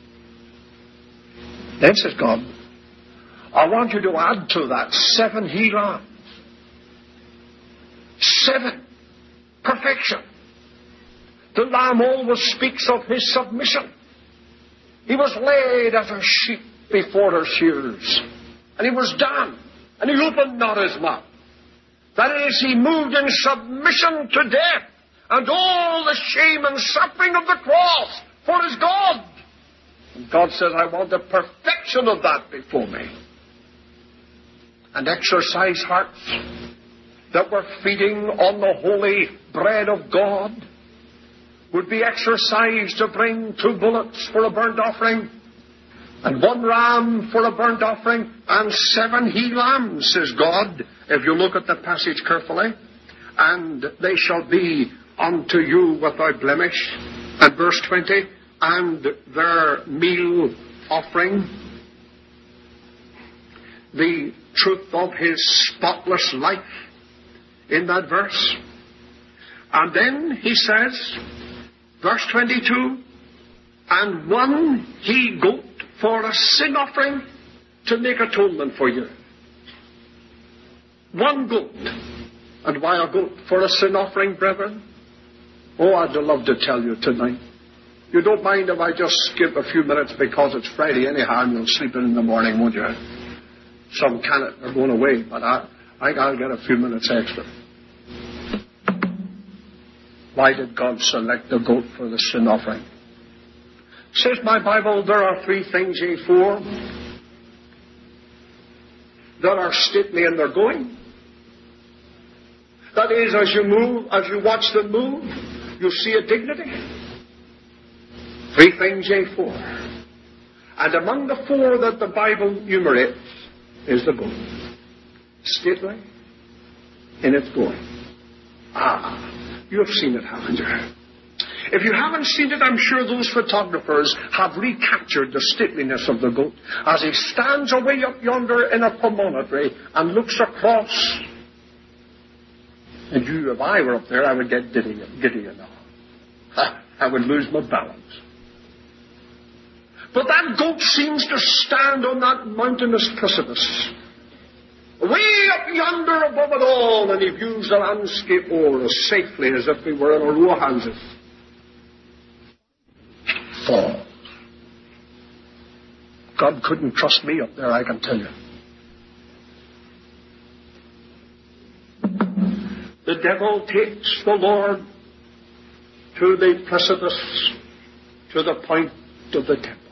Then says God, I want you to add to that seven he lambs. Seven. Perfection. The lamb always speaks of his submission. He was laid as a sheep before her shears. And he was dumb. And he opened not his mouth. That is, he moved in submission to death and all the shame and suffering of the cross for his God. And God says, I want the perfection of that before me. And exercise hearts that were feeding on the holy bread of God would be exercised to bring two bullocks for a burnt offering, and one ram for a burnt offering, and seven he lambs, says God, if you look at the passage carefully. And they shall be unto you without blemish. And verse twenty, and their meal offering, the truth of his spotless life in that verse. And then he says, verse twenty-two, and one he goat for a sin offering to make atonement for you. One goat. And why a goat for a sin offering, brethren? Oh, I'd love to tell you tonight. You don't mind if I just skip a few minutes because it's Friday anyhow and you'll sleep in in the morning, won't you? Some cannot are going away, but I, I think I'll get a few minutes extra. Why did God select the goat for the sin offering? Says my Bible, there are three things, ye four, that are stately in their going. That is, as you move, as you watch them move, you see a dignity. Three things, ye four. And among the four that the Bible enumerates is the goat. Stately in its going. Ah, you have seen it, haven't you? If you haven't seen it, I'm sure those photographers have recaptured the stateliness of the goat as he stands away up yonder in a promontory and looks across. And you, if I were up there, I would get giddy, giddy enough. I would lose my balance. But that goat seems to stand on that mountainous precipice, way up yonder above it all, and he views the landscape over as safely as if he were in a row of houses. Fall. God couldn't trust me up there, I can tell you. The devil takes the Lord to the precipice, to the point of the temple.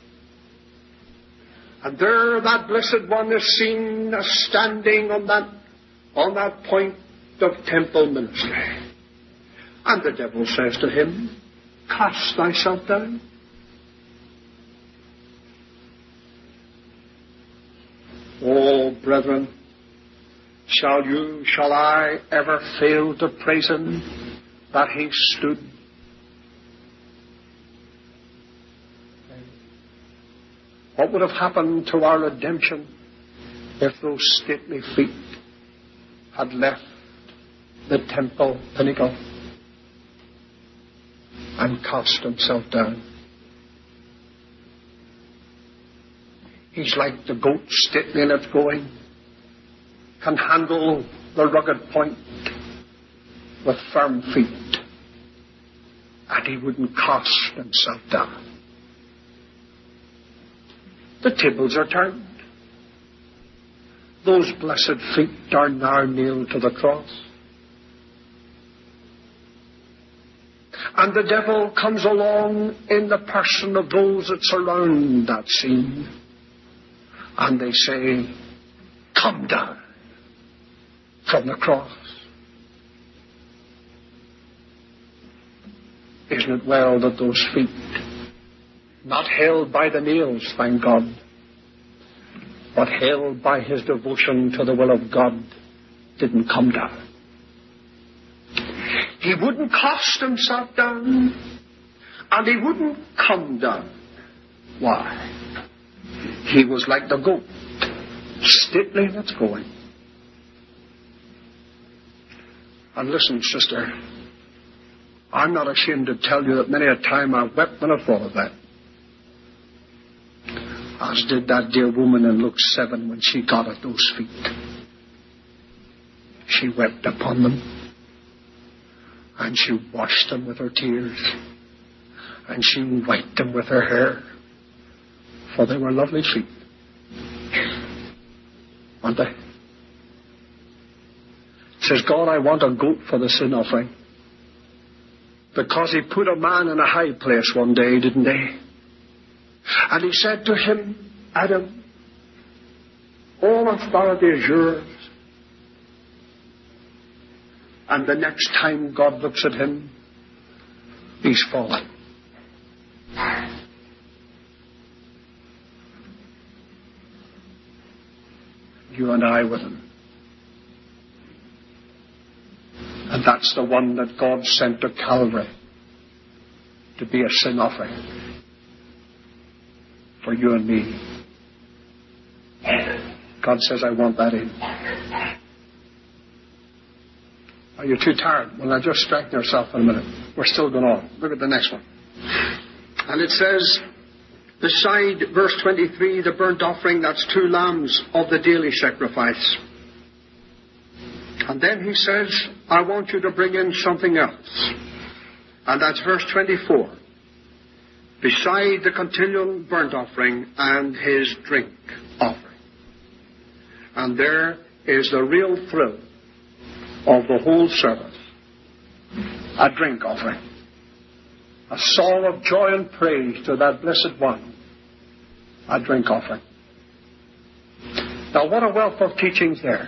And there that blessed one is seen as standing on that, on that point of temple ministry. And the devil says to him, cast thyself down. Oh, brethren, shall you, shall I ever fail to praise him that he stood? What would have happened to our redemption if those stately feet had left the temple pinnacle and cast himself down? He's like the goat stately in its going, can handle the rugged point with firm feet, and he wouldn't cast himself down. The tables are turned. Those blessed feet are now nailed to the cross. And the devil comes along in the person of those that surround that scene. And they say, come down from the cross. Isn't it well that those feet, not held by the nails, thank God, but held by his devotion to the will of God, didn't come down? He wouldn't cast himself down, and he wouldn't come down. Why? He was like the goat, stately in its going. And listen, sister, I'm not ashamed to tell you that many a time I wept when I thought of that. As did that dear woman in Luke seven when she got at those feet. She wept upon them, and she washed them with her tears, and she wiped them with her hair, for they were lovely feet, weren't they? Says, God, I want a goat for the sin offering, because he put a man in a high place one day, didn't he? And he said to him, Adam, all authority is yours. And the next time God looks at him, he's fallen. You and I with him. And that's the one that God sent to Calvary to be a sin offering for you and me. God says, I want that in. Are you too tired? Well, now just straighten yourself in a minute. We're still going on. Look at the next one. And it says, beside verse twenty-three, the burnt offering, that's two lambs of the daily sacrifice. And then he says, I want you to bring in something else. And that's verse twenty-four. Beside the continual burnt offering and his drink offering. And there is the real thrill of the whole service. A drink offering. A song of joy and praise to that blessed one. A drink offering. Now what a wealth of teachings there.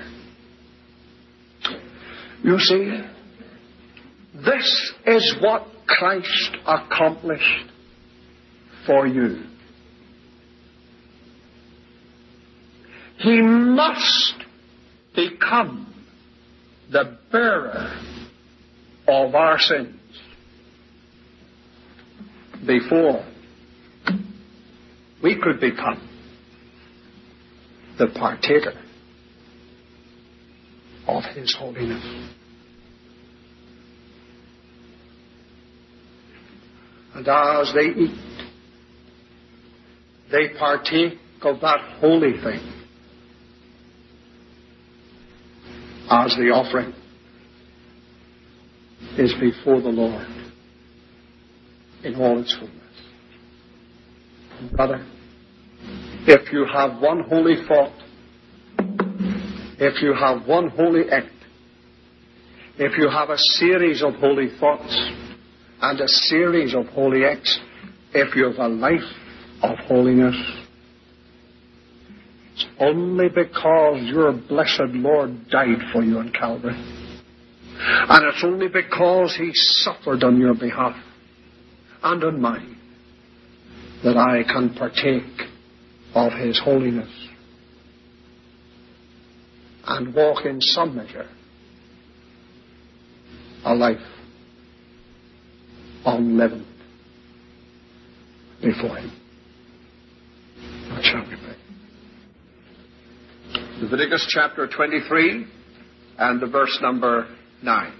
You see, this is what Christ accomplished for you. He must become the bearer of our sins. before we could become the partaker of His holiness. And as they eat, they partake of that holy thing as the offering is before the Lord in all its fullness. Brother, if you have one holy thought, if you have one holy act, if you have a series of holy thoughts and a series of holy acts, if you have a life of holiness, it's only because your blessed Lord died for you on Calvary. And it's only because He suffered on your behalf and on mine that I can partake of His holiness and walk in some measure a life unleavened before Him. What shall we pray? Leviticus chapter twenty-three and the verse number nine.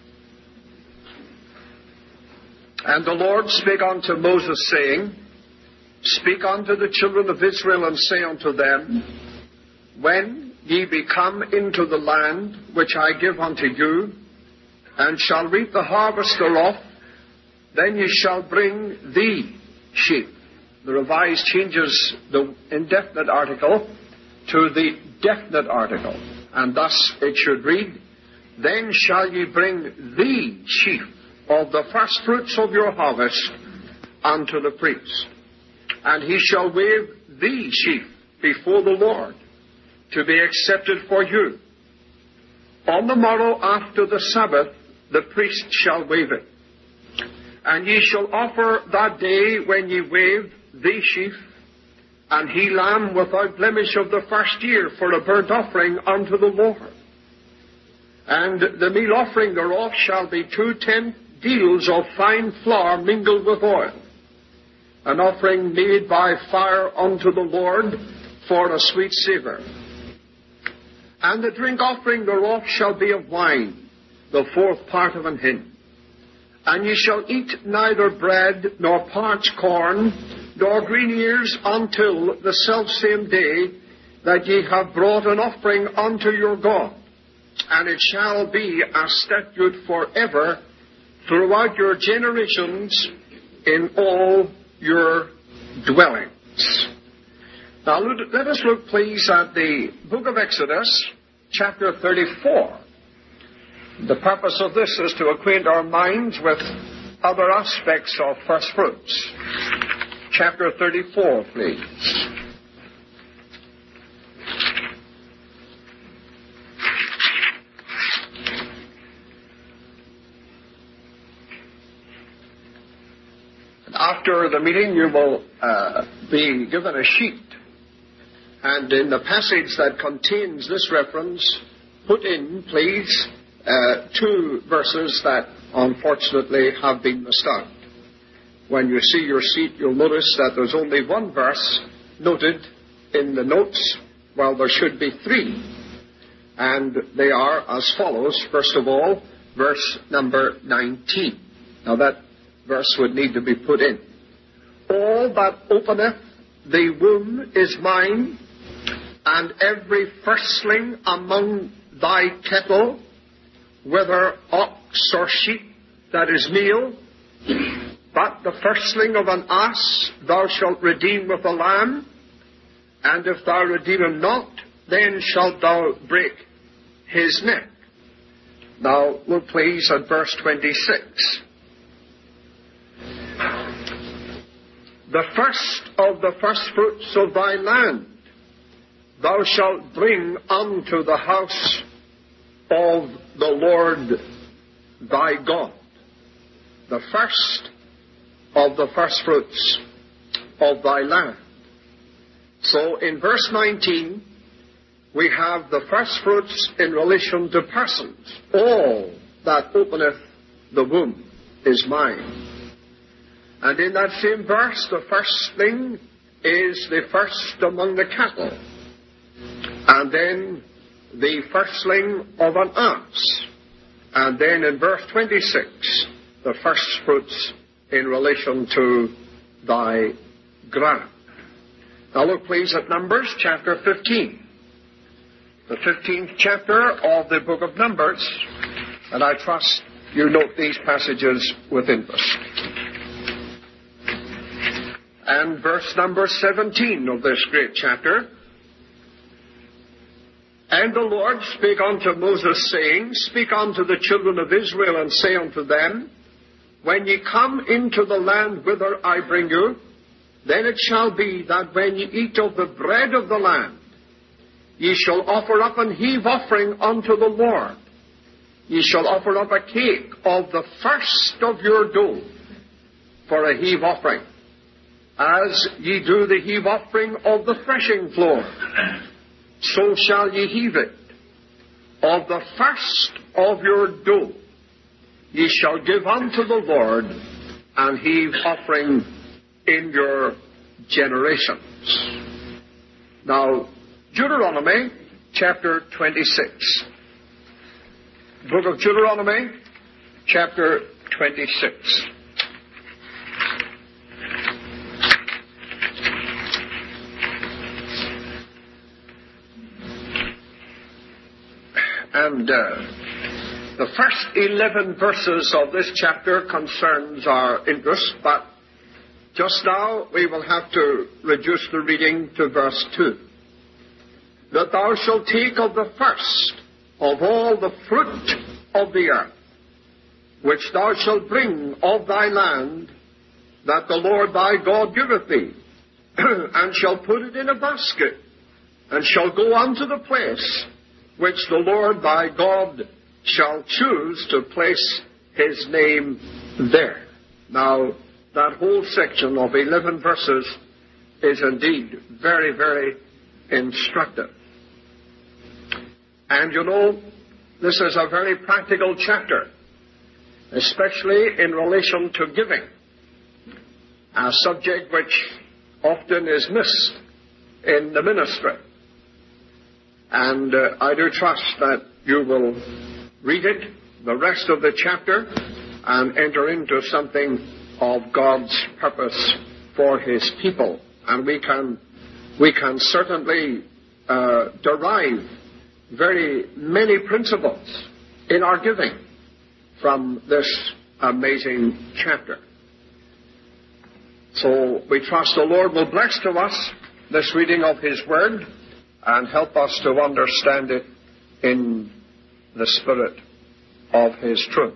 And the Lord spake unto Moses, saying, Speak unto the children of Israel, and say unto them, When ye be come into the land which I give unto you, and shall reap the harvest thereof, then ye shall bring the sheep. The Revised changes the indefinite article to the definite article, and thus it should read, Then shall ye bring the sheaf of the first fruits of your harvest unto the priest. And he shall wave the sheaf before the Lord, to be accepted for you. On the morrow after the Sabbath, the priest shall wave it. And ye shall offer that day when ye wave the sheaf, and he lamb without blemish of the first year for a burnt offering unto the Lord. And the meal offering thereof shall be two tenth deals of fine flour mingled with oil, an offering made by fire unto the Lord for a sweet savour. And the drink offering thereof shall be of wine, the fourth part of an hin. And ye shall eat neither bread, nor parched corn, nor green ears, until the selfsame day that ye have brought an offering unto your God. And it shall be a statute forever throughout your generations in all your dwellings. Now let us look, please, at the book of Exodus, chapter thirty-four. The purpose of this is to acquaint our minds with other aspects of first fruits. Chapter thirty-four, please. After the meeting, you will uh, be given a sheet. And in the passage that contains this reference, put in, please, uh, two verses that unfortunately have been missed out. When you see your sheet, you'll notice that there's only one verse noted in the notes, while there should be three. And they are as follows. First of all, verse number nineteen. Now that verse would need to be put in. All that openeth the womb is mine, and every firstling among thy cattle, whether ox or sheep, that is meal, but the firstling of an ass thou shalt redeem with a lamb, and if thou redeem him not, then shalt thou break his neck. Now look please at verse twenty-six. The first of the firstfruits of thy land thou shalt bring unto the house of the Lord thy God. The first of the firstfruits of thy land. So in verse nineteen, we have the firstfruits in relation to persons. All that openeth the womb is mine. And in that same verse, the firstling is the first among the cattle. And then the firstling of an ox. And then in verse twenty-six, the first fruits in relation to thy ground. Now look please at Numbers chapter fifteen. The fifteenth chapter of the book of Numbers. And I trust you note these passages with interest. And verse number seventeen of this great chapter. And the Lord spake unto Moses, saying, Speak unto the children of Israel, and say unto them, When ye come into the land whither I bring you, then it shall be that when ye eat of the bread of the land, ye shall offer up an heave offering unto the Lord. Ye shall offer up a cake of the first of your dough for a heave offering, as ye do the heave offering of the threshing floor. So shall ye heave it. Of the first of your dough ye shall give unto the Lord an heave offering in your generations. Now, Deuteronomy chapter twenty-six. Book of Deuteronomy chapter twenty-six. And uh, the first eleven verses of this chapter concerns our interest, but just now we will have to reduce the reading to verse two. That thou shalt take of the first of all the fruit of the earth, which thou shalt bring of thy land, that the Lord thy God giveth thee, and shall put it in a basket, and shall go unto the place which the Lord thy God shall choose to place his name there. Now, that whole section of eleven verses is indeed very, very instructive. And you know, this is a very practical chapter, especially in relation to giving, a subject which often is missed in the ministry. And uh, I do trust that you will read it, the rest of the chapter, and enter into something of God's purpose for his people. And we can, we can certainly uh, derive very many principles in our giving from this amazing chapter. So we trust the Lord will bless to us this reading of his word and help us to understand it in the spirit of his truth.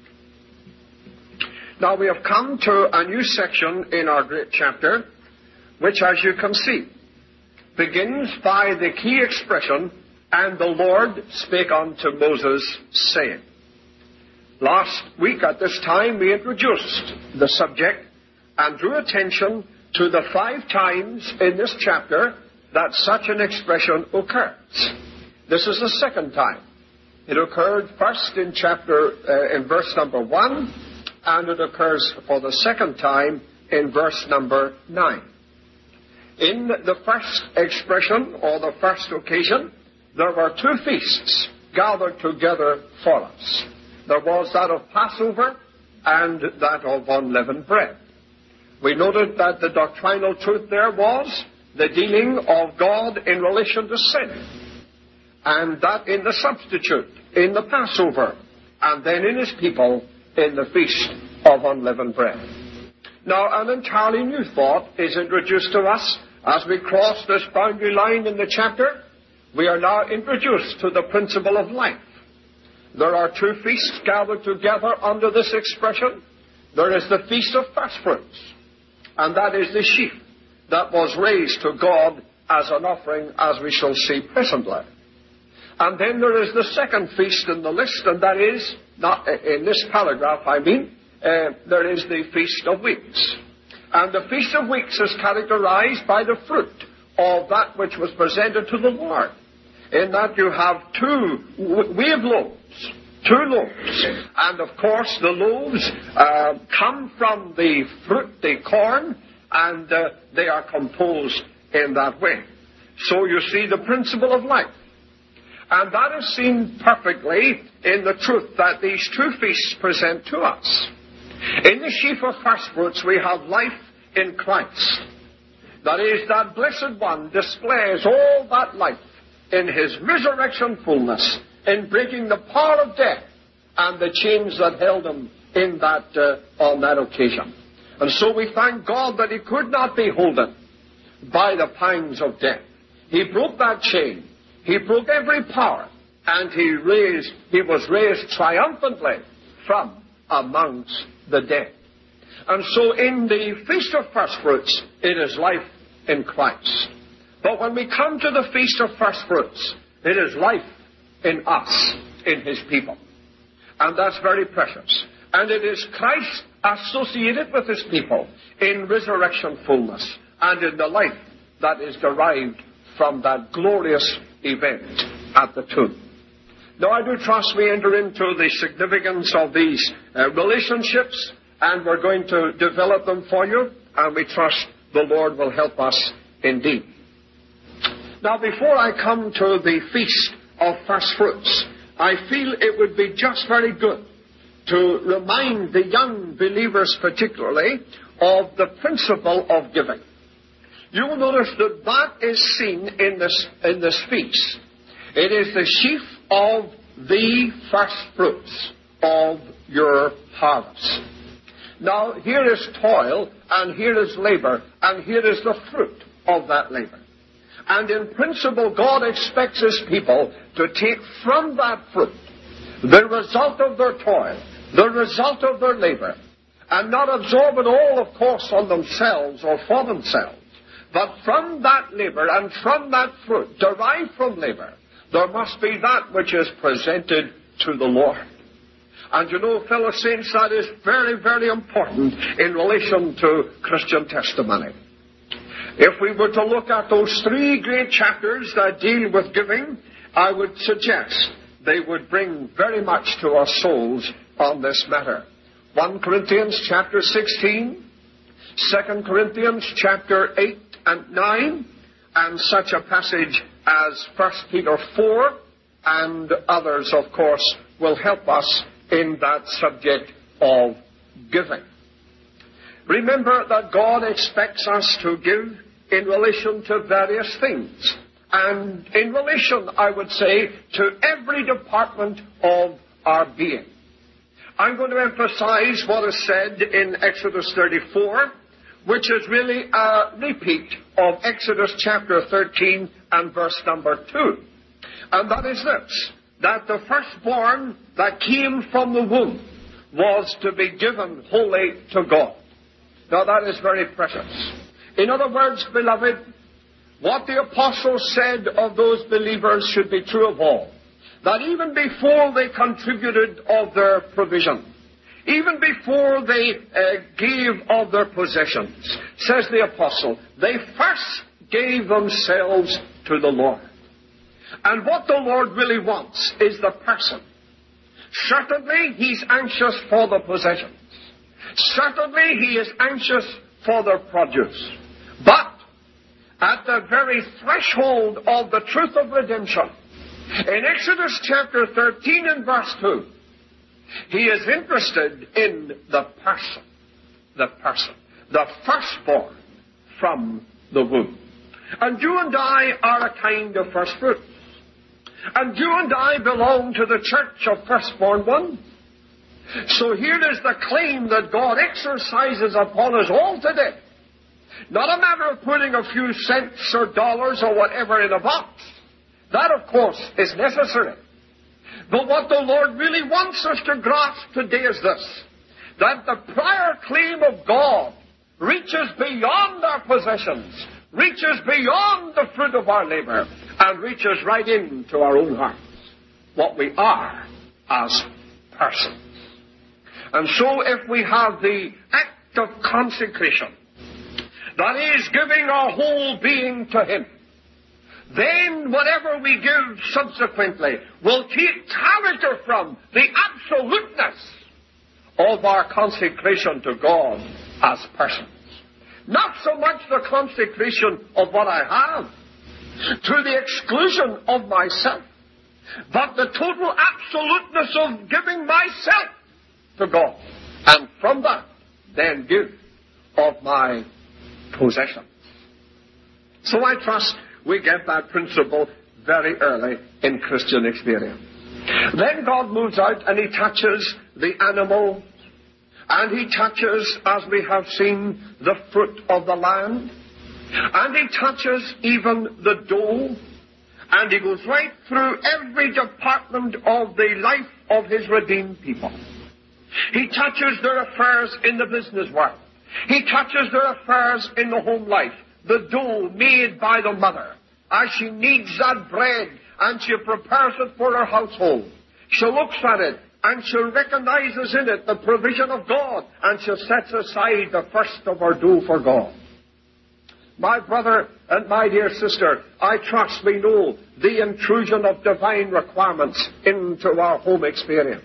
Now we have come to a new section in our great chapter, which, as you can see, begins by the key expression, and the Lord spake unto Moses, saying. Last week at this time we introduced the subject and drew attention to the five times in this chapter that such an expression occurs. This is the second time. It occurred first in chapter, uh, in verse number one, and it occurs for the second time in verse number nine. In the first expression, or the first occasion, there were two feasts gathered together for us. There was that of Passover and that of unleavened bread. We noted that the doctrinal truth there was the dealing of God in relation to sin, and that in the substitute, in the Passover, and then in his people in the Feast of Unleavened Bread. Now, an entirely new thought is introduced to us as we cross this boundary line in the chapter. We are now introduced to the principle of life. There are two feasts gathered together under this expression. There is the Feast of First Fruits, and that is the sheep that was raised to God as an offering, as we shall see presently. And then there is the second feast in the list, and that is, not in this paragraph, I mean, uh, there is the Feast of Weeks. And the Feast of Weeks is characterized by the fruit of that which was presented to the Lord, in that you have two wave loaves Two loaves. And of course the loaves uh, come from the fruit, the corn, and uh, they are composed in that way. So you see the principle of life. And that is seen perfectly in the truth that these two feasts present to us. In the sheaf of first fruits we have life in Christ. That is, that blessed one displays all that life in his resurrection fullness, in breaking the power of death and the chains that held him in that uh, on that occasion. And so we thank God that he could not be holden by the pangs of death. He broke that chain. He broke every power, and he raised. He was raised triumphantly from amongst the dead. And so in the Feast of First Fruits, it is life in Christ. But when we come to the Feast of First Fruits, it is life in us, in his people. And that's very precious. And it is Christ associated with his people in resurrection fullness and in the life that is derived from that glorious event at the tomb. Now, I do trust we enter into the significance of these uh, relationships, and we're going to develop them for you, and we trust the Lord will help us indeed. Now, before I come to the Feast of First Fruits, I feel it would be just very good to remind the young believers particularly of the principle of giving. You will notice that that is seen in this, in this feast. It is the sheaf of the first fruits of your harvest. Now, here is toil, and here is labor, and here is the fruit of that labor. And in principle, God expects his people to take from that fruit the result of their toil, the result of their labor, and not absorb it all, of course, on themselves or for themselves. But from that labor and from that fruit derived from labor, there must be that which is presented to the Lord. And you know, fellow saints, that is very, very important in relation to Christian testimony. If we were to look at those three great chapters that deal with giving, I would suggest they would bring very much to our souls on this matter. First Corinthians chapter sixteen, Second Corinthians chapter eight and nine, and such a passage as First Peter four, and others, of course, will help us in that subject of giving. Remember that God expects us to give in relation to various things, and in relation, I would say, to every department of our being. I'm going to emphasize what is said in Exodus thirty-four, which is really a repeat of Exodus chapter thirteen and verse number two. And that is this, that the firstborn that came from the womb was to be given wholly to God. Now that is very precious. In other words, beloved, what the apostle said of those believers should be true of all. That even before they contributed of their provision, even before they uh, gave of their possessions, says the apostle, they first gave themselves to the Lord. And what the Lord really wants is the person. Certainly, he's anxious for the possessions. Certainly, he is anxious for their produce. But at the very threshold of the truth of redemption, in Exodus chapter thirteen and verse two, he is interested in the person, the person, the firstborn from the womb. And you and I are a kind of first fruit. And you and I belong to the church of firstborn one. So here is the claim that God exercises upon us all today. Not a matter of putting a few cents or dollars or whatever in a box. That, of course, is necessary. But what the Lord really wants us to grasp today is this, that the prior claim of God reaches beyond our possessions, reaches beyond the fruit of our labor, and reaches right into our own hearts, what we are as persons. And so if we have the act of consecration, that is, giving our whole being to Him, then whatever we give subsequently will take character from the absoluteness of our consecration to God as persons. Not so much the consecration of what I have, to the exclusion of myself, but the total absoluteness of giving myself to God. And from that, then give of my possessions. So I trust we get that principle very early in Christian experience. Then God moves out and He touches the animal, and He touches, as we have seen, the fruit of the land, and He touches even the dough, and He goes right through every department of the life of His redeemed people. He touches their affairs in the business world. He touches their affairs in the home life. The dough made by the mother, as she kneads that bread and she prepares it for her household. She looks at it and she recognizes in it the provision of God, and she sets aside the first of her dough for God. My brother and my dear sister, I trust we know the intrusion of divine requirements into our home experience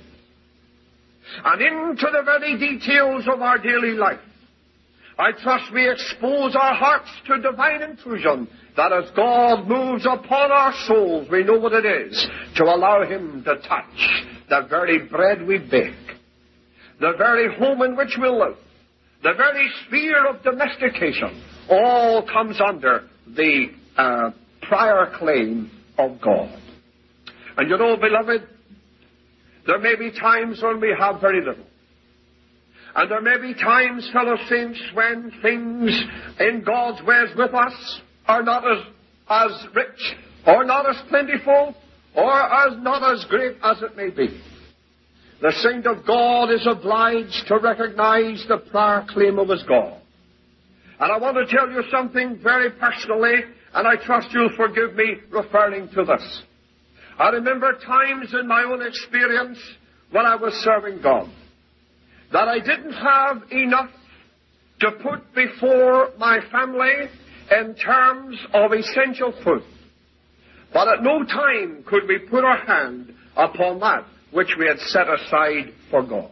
and into the very details of our daily life. I trust we expose our hearts to divine intrusion, that as God moves upon our souls, we know what it is to allow Him to touch the very bread we bake, the very home in which we live, the very sphere of domestication. All comes under the uh, prior claim of God. And you know, beloved, there may be times when we have very little. And there may be times, fellow saints, when things in God's ways with us are not as, as rich, or not as plentiful, or as not as great as it may be. The saint of God is obliged to recognize the prior claim of his God. And I want to tell you something very personally, and I trust you'll forgive me referring to this. I remember times in my own experience when I was serving God that I didn't have enough to put before my family in terms of essential food. But at no time could we put our hand upon that which we had set aside for God.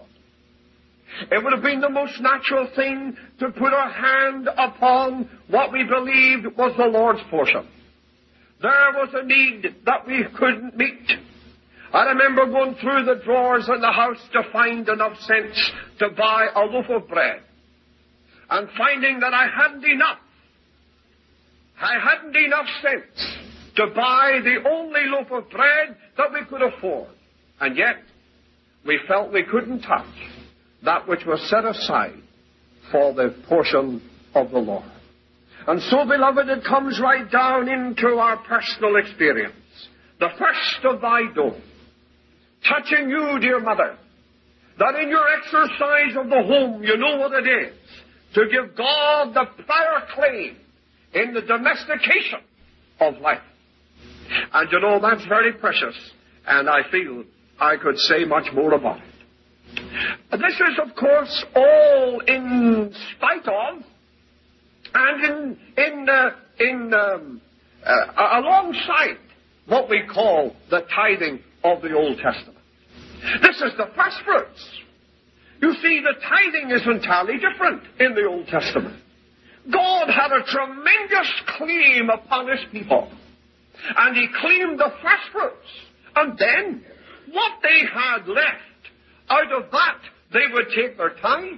It would have been the most natural thing to put our hand upon what we believed was the Lord's portion. There was a need that we couldn't meet. I remember going through the drawers in the house to find enough cents to buy a loaf of bread, and finding that I hadn't enough. I hadn't enough cents to buy the only loaf of bread that we could afford. And yet, we felt we couldn't touch that which was set aside for the portion of the Lord. And so, beloved, it comes right down into our personal experience. The first of thy dough, touching you, dear mother, that in your exercise of the home, you know what it is to give God the prior claim in the domestication of life. And you know, that's very precious, and I feel I could say much more about it. This is, of course, all in spite of and in in uh, in um, uh, alongside what we call the tithing of the Old Testament. This is the first fruits. You see, the tithing is entirely different in the Old Testament. God had a tremendous claim upon His people, and He claimed the first fruits, and then what they had left, out of that they would take their tithe.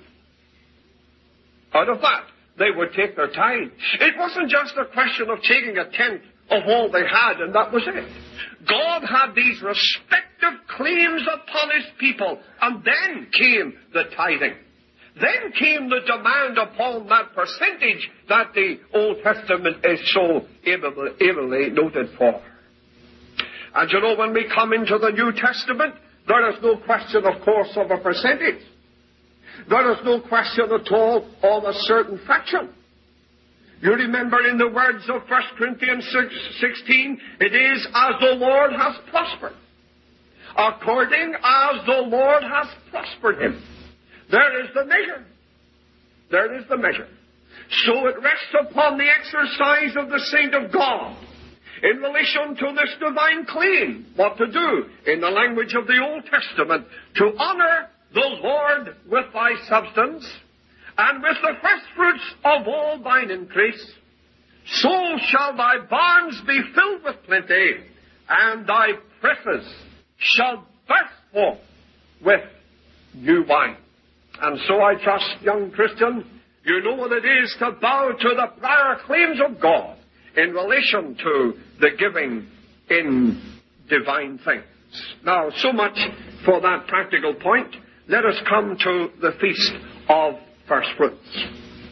Out of that they would take their tithe. It wasn't just a question of taking a tenth of all they had, and that was it. God had these respective claims upon His people, and then came the tithing. Then came the demand upon that percentage that the Old Testament is so ably, ably noted for. And you know, when we come into the New Testament, there is no question, of course, of a percentage. There is no question at all of a certain fraction. You remember in the words of First Corinthians sixteen, it is as the Lord has prospered. According as the Lord has prospered him. There is the measure. There is the measure. So it rests upon the exercise of the saint of God in relation to this divine claim, what to do in the language of the Old Testament, to honor the Lord with thy substance, and with the firstfruits of all thine increase, so shall thy barns be filled with plenty, and thy presses shall burst forth with new wine. And so I trust, young Christian, you know what it is to bow to the prior claims of God in relation to the giving in divine things. Now, so much for that practical point. Let us come to the Feast of First Fruits.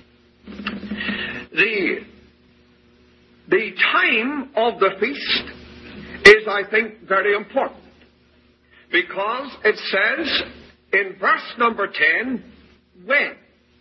The, the time of the feast is, I think, very important, because it says in verse number ten, when,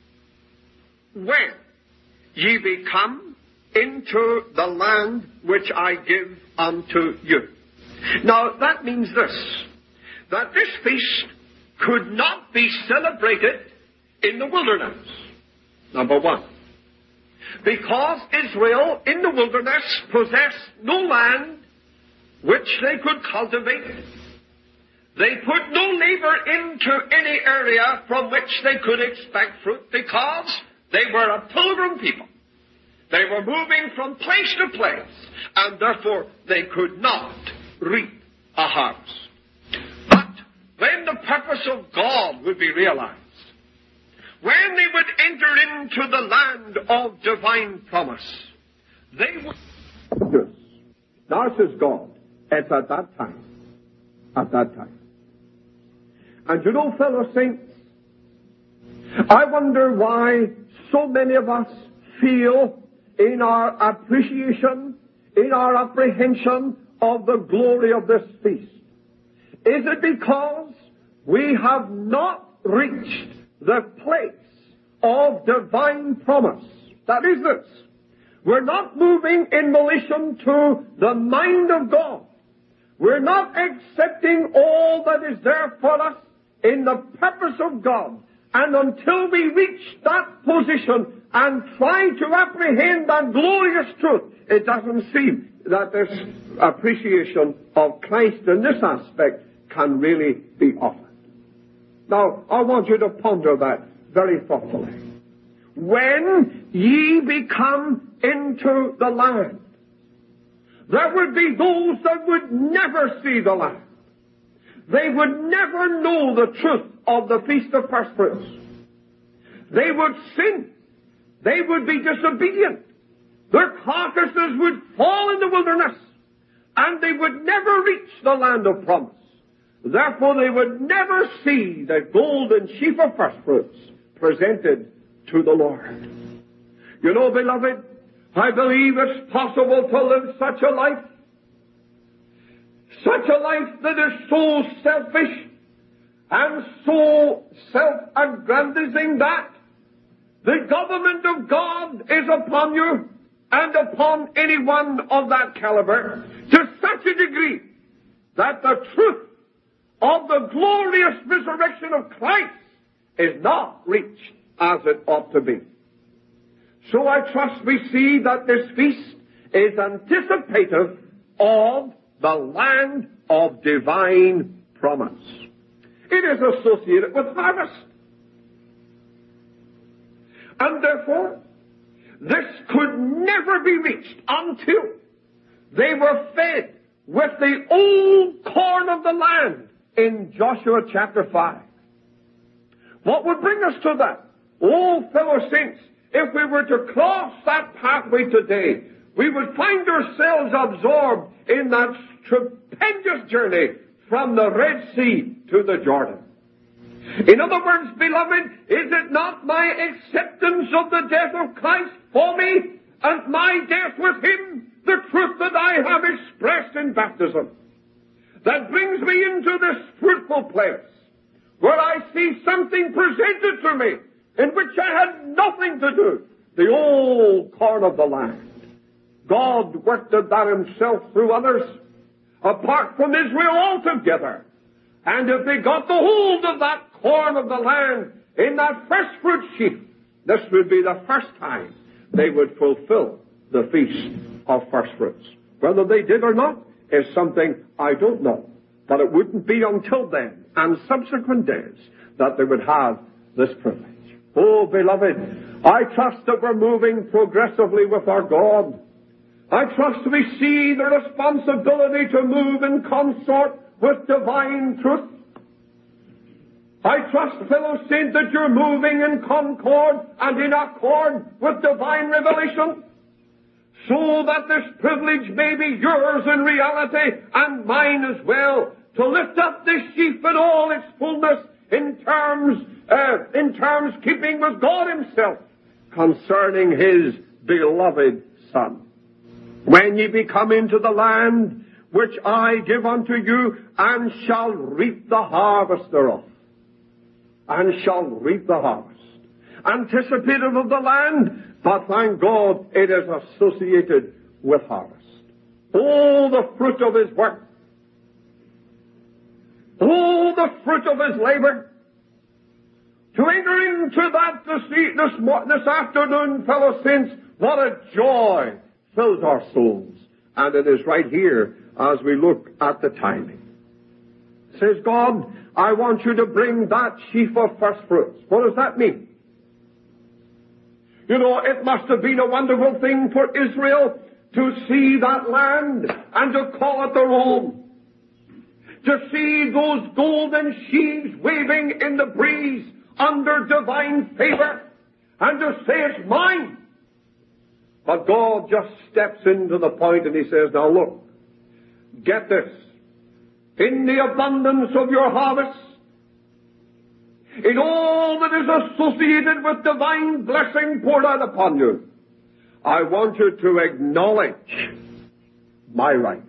when ye be come into the land which I give unto you. Now, that means this, that this feast could not be celebrated in the wilderness, number one, because Israel in the wilderness possessed no land which they could cultivate. They put no labor into any area from which they could expect fruit, because they were a pilgrim people. They were moving from place to place, and therefore they could not reap a harvest. But when the purpose of God would be realized, when they would enter into the land of divine promise, they would... Yes. Now says God, it's at that time. At that time. And you know, fellow saints, I wonder why so many of us feel in our appreciation, in our apprehension of the glory of this feast. Is it because we have not reached the place of divine promise? That is this. We're not moving in relation to the mind of God. We're not accepting all that is there for us in the purpose of God. And until we reach that position and try to apprehend that glorious truth, it doesn't seem that this appreciation of Christ in this aspect can really be offered. Now, I want you to ponder that very thoughtfully. When ye be come into the land, there would be those that would never see the land. They would never know the truth of the Feast of First Fruits. They would sin. They would be disobedient. Their carcasses would fall in the wilderness, and they would never reach the land of promise. Therefore, they would never see the golden sheaf of first fruits presented to the Lord. You know, beloved, I believe it's possible to live such a life, such a life that is so selfish and so self-aggrandizing that the government of God is upon you and upon anyone of that caliber to such a degree that the truth of the glorious resurrection of Christ is not reached as it ought to be. So I trust we see that this feast is anticipative of the land of divine promise. It is associated with harvest. And therefore, this could never be reached until they were fed with the old corn of the land in Joshua chapter five. What would bring us to that? Oh, fellow saints, if we were to cross that pathway today, we would find ourselves absorbed in that stupendous journey from the Red Sea to the Jordan. In other words, beloved, is it not my acceptance of the death of Christ for me and my death with Him, the truth that I have expressed in baptism, that brings me into this fruitful place where I see something presented to me in which I had nothing to do, the old corn of the land. God worked at that Himself through others, apart from Israel altogether. And if they got the hold of that corn of the land in that first fruit sheaf, this would be the first time they would fulfill the Feast of First Fruits. Whether they did or not is something I don't know. But it wouldn't be until then and subsequent days that they would have this privilege. Oh, beloved, I trust that we're moving progressively with our God. I trust we see the responsibility to move in consort with divine truth. I trust, fellow saint, that you're moving in concord and in accord with divine revelation, so that this privilege may be yours in reality and mine as well, to lift up this sheaf in all its fullness in terms, uh, in terms keeping with God Himself concerning His beloved Son. When ye be come into the land which I give unto you, and shall reap the harvest thereof. And shall reap the harvest. Anticipative of the land, but thank God it is associated with harvest. Oh, the fruit of His work. Oh, the fruit of His labor. To enter into that this, this, this afternoon, fellow saints, what a joy fills our souls. And it is right here as we look at the timing. Says God, I want you to bring that sheaf of first fruits. What does that mean? You know, it must have been a wonderful thing for Israel to see that land and to call it their own. To see those golden sheaves waving in the breeze under divine favor and to say it's mine. But God just steps into the point and He says, now look, get this. In the abundance of your harvest, in all that is associated with divine blessing poured out upon you, I want you to acknowledge my rights.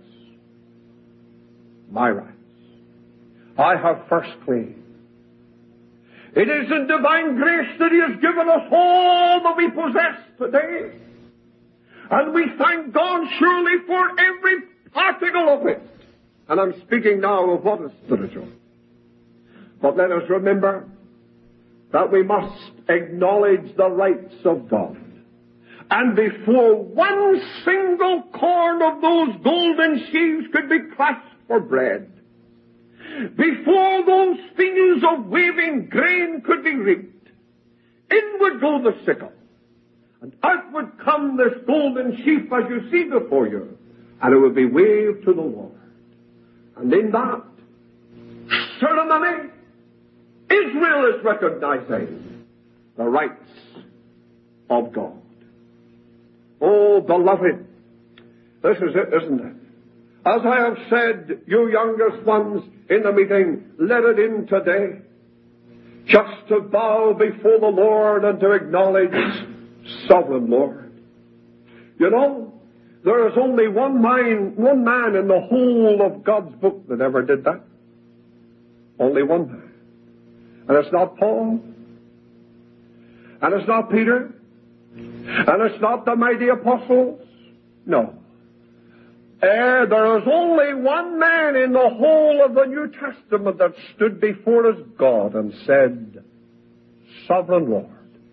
My rights. I have first claim. It is in divine grace that He has given us all that we possess today. And we thank God surely for every particle of it. And I'm speaking now of what is spiritual. But let us remember that we must acknowledge the rights of God. And before one single corn of those golden sheaves could be crushed for bread, before those fields of waving grain could be reaped, in would go the sickle, and out would come this golden sheaf as you see before you, and it would be waved to the Lord. And in that ceremony, Israel is recognizing the rights of God. Oh, beloved, this is it, isn't it? As I have said, you youngest ones in the meeting, let it in today. Just to bow before the Lord and to acknowledge Sovereign Lord. You know, there is only one man, one man in the whole of God's book that ever did that. Only one man. And it's not Paul. And it's not Peter. And it's not the mighty apostles. No. Uh, there is only one man in the whole of the New Testament that stood before his God and said, Sovereign Lord.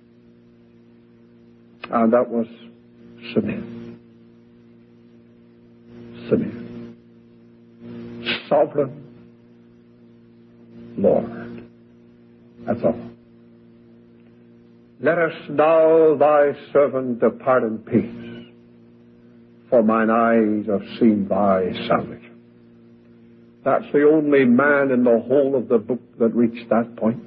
And that was Simeon. Simeon. Sovereign Lord. That's all. Let us now, thy servant, depart in peace, for mine eyes have seen thy salvation. That's the only man in the whole of the book that reached that point.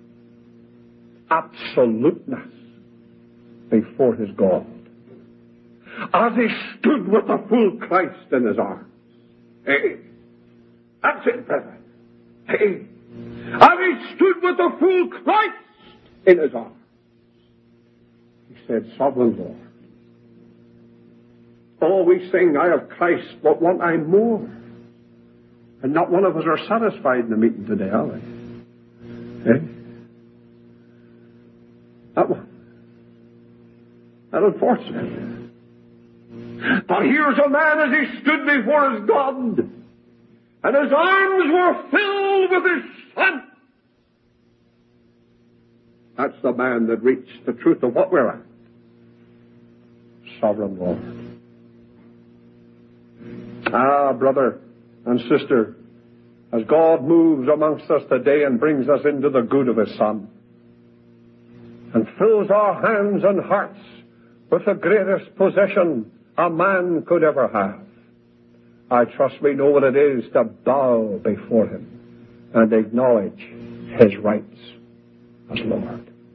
Absoluteness before his God. As he stood with the full Christ in his arms. Hey, that's it, brethren. Hey, as he stood with the full Christ in his arms. He said, Sovereign Lord. Oh, we sing, I have Christ, but want I more. And not one of us are satisfied in the meeting today, are we? Eh? That one. That unfortunate. But here's a man as he stood before his God, and his arms were filled with his Son. That's the man that reached the truth of what we're at. Sovereign Lord. Ah, brother and sister, as God moves amongst us today and brings us into the good of His Son, and fills our hands and hearts with the greatest possession a man could ever have, I trust we know what it is to bow before Him and acknowledge His rights as Lord.